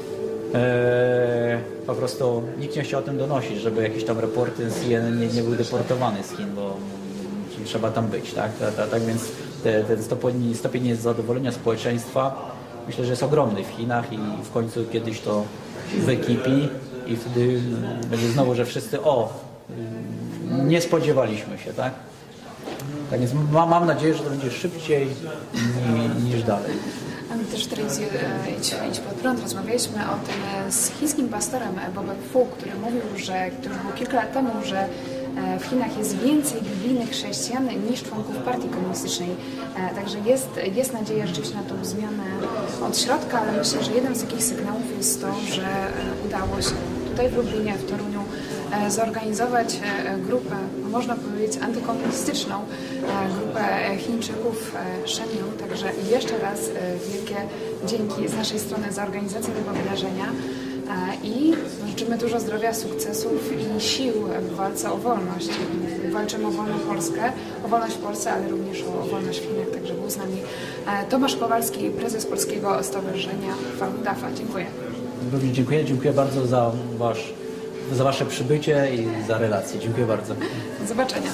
e, po prostu nikt nie chciał o tym donosić, żeby jakiś tam reporter z C N N nie, nie był deportowany z Chin, bo trzeba tam być, tak? Tak, tak, tak więc te, ten stopień, stopień zadowolenia społeczeństwa myślę, że jest ogromny w Chinach i w końcu kiedyś to wykipi i wtedy będzie znowu, że wszyscy o, nie spodziewaliśmy się, tak? Tak więc mam, mam nadzieję, że to będzie szybciej niż, niż dalej. My też w telewizji Idź, Idź Pod Prąd rozmawialiśmy o tym z chińskim pastorem Bobem Fu, który mówił, że to już było kilka lat temu, że w Chinach jest więcej biblijnych chrześcijan niż członków partii komunistycznej. Także jest, jest nadzieja rzeczywiście na tą zmianę od środka, ale myślę, że jeden z takich sygnałów jest to, że udało się tutaj w Lublinie, w Toruniu zorganizować grupę, można powiedzieć antykomunistyczną, grupę Chińczyków Shenyun. Także jeszcze raz wielkie dzięki z naszej strony za organizację tego wydarzenia i życzymy dużo zdrowia, sukcesów i sił w walce o wolność. Walczymy o wolną Polskę, o wolność w Polsce, ale również o wolność w Chinach. Także był z nami Tomasz Kowalski, prezes Polskiego Stowarzyszenia Falun Dafa. Dziękuję. Również dziękuję, dziękuję bardzo za, wasz, za Wasze przybycie i za relację. Dziękuję bardzo. Do zobaczenia.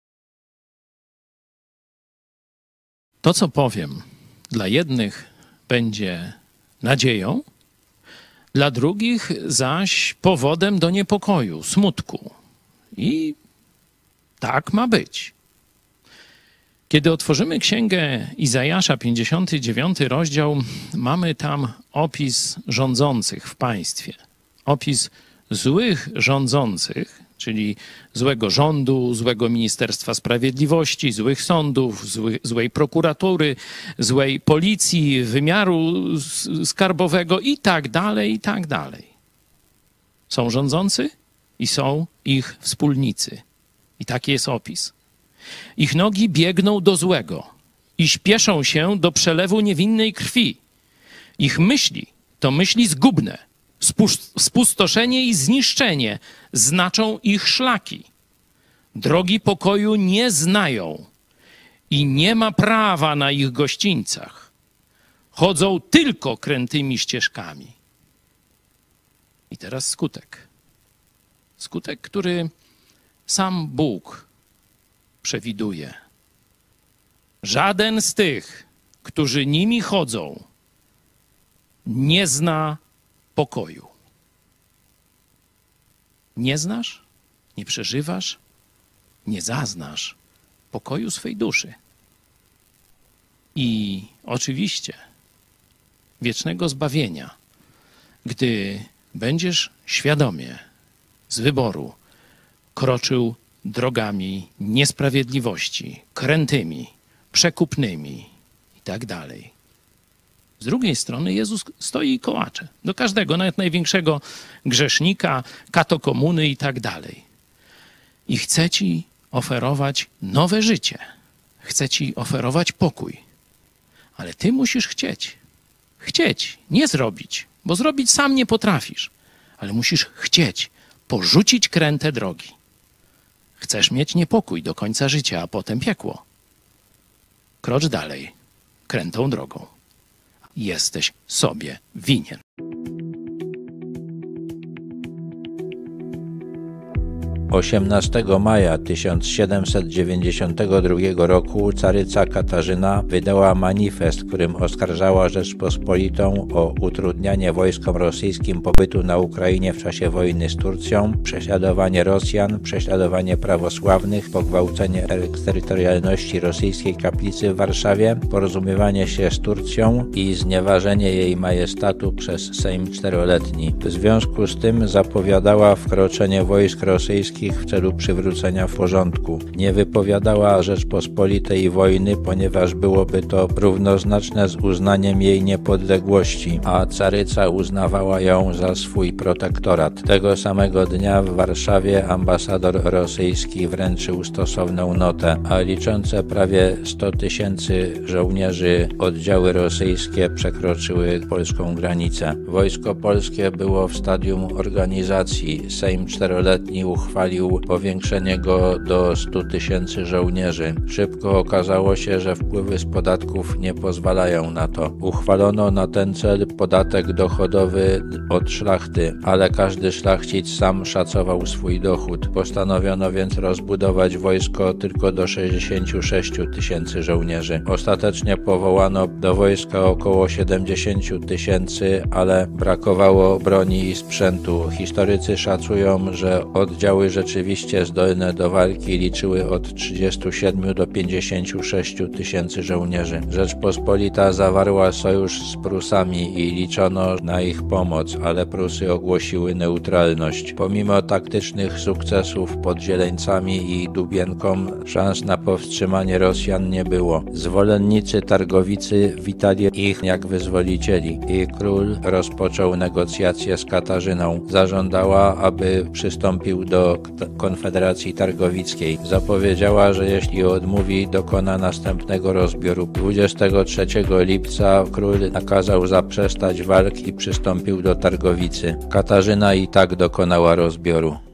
To, co powiem, dla jednych będzie nadzieją, dla drugich zaś powodem do niepokoju, smutku. I tak ma być. Kiedy otworzymy Księgę Izajasza, pięćdziesiąty dziewiąty rozdział, mamy tam opis rządzących w państwie. Opis złych rządzących, czyli złego rządu, złego Ministerstwa Sprawiedliwości, złych sądów, zły, złej prokuratury, złej policji, wymiaru skarbowego i tak dalej, i tak dalej. Są rządzący i są ich wspólnicy. I taki jest opis. Ich nogi biegną do złego i śpieszą się do przelewu niewinnej krwi. Ich myśli to myśli zgubne. Spustoszenie i zniszczenie znaczą ich szlaki. Drogi pokoju nie znają i nie ma prawa na ich gościńcach. Chodzą tylko krętymi ścieżkami. I teraz skutek. Skutek, który sam Bóg przewiduje. Żaden z tych, którzy nimi chodzą, nie zna pokoju. Nie znasz, nie przeżywasz, nie zaznasz pokoju swej duszy. I oczywiście wiecznego zbawienia, gdy będziesz świadomie z wyboru kroczył drogami niesprawiedliwości, krętymi, przekupnymi i tak dalej. Z drugiej strony Jezus stoi i kołacze. Do każdego, nawet największego grzesznika, katokomuny i tak dalej. I chce ci oferować nowe życie. Chce ci oferować pokój. Ale ty musisz chcieć. Chcieć, nie zrobić. Bo zrobić sam nie potrafisz. Ale musisz chcieć. Porzucić kręte drogi. Chcesz mieć niepokój do końca życia, a potem piekło. Krocz dalej, krętą drogą. Jesteś sobie winien. osiemnastego maja tysiąc siedemset dziewięćdziesiątego drugiego roku caryca Katarzyna wydała manifest, którym oskarżała Rzeczpospolitą o utrudnianie wojskom rosyjskim pobytu na Ukrainie w czasie wojny z Turcją, prześladowanie Rosjan, prześladowanie prawosławnych, pogwałcenie eksterytorialności rosyjskiej kaplicy w Warszawie, porozumiewanie się z Turcją i znieważenie jej majestatu przez Sejm Czteroletni. W związku z tym zapowiadała wkroczenie wojsk rosyjskich w celu przywrócenia porządku. Nie wypowiadała Rzeczpospolitej wojny, ponieważ byłoby to równoznaczne z uznaniem jej niepodległości, a caryca uznawała ją za swój protektorat. Tego samego dnia w Warszawie ambasador rosyjski wręczył stosowną notę, a liczące prawie sto tysięcy żołnierzy oddziały rosyjskie przekroczyły polską granicę. Wojsko polskie było w stadium organizacji. Sejm Czteroletni uchwalił powiększenie go do stu tysięcy żołnierzy. Szybko okazało się, że wpływy z podatków nie pozwalają na to. Uchwalono na ten cel podatek dochodowy od szlachty, ale każdy szlachcic sam szacował swój dochód. Postanowiono więc rozbudować wojsko tylko do sześćdziesięciu sześciu tysięcy żołnierzy. Ostatecznie powołano do wojska około siedemdziesięciu tysięcy, ale brakowało broni i sprzętu. Historycy szacują, że oddziały rzeczywiście zdolne do walki liczyły od trzydziestu siedmiu do pięćdziesięciu sześciu tysięcy żołnierzy. Rzeczpospolita zawarła sojusz z Prusami i liczono na ich pomoc, ale Prusy ogłosiły neutralność. Pomimo taktycznych sukcesów pod Zieleńcami i Dubienką szans na powstrzymanie Rosjan nie było. Zwolennicy Targowicy witali ich jak wyzwolicieli i król rozpoczął negocjacje z Katarzyną. Zażądała, aby przystąpił do Konfederacji Targowickiej. Zapowiedziała, że jeśli odmówi, dokona następnego rozbioru. dwudziestego trzeciego lipca król nakazał zaprzestać walk i przystąpił do Targowicy. Katarzyna i tak dokonała rozbioru.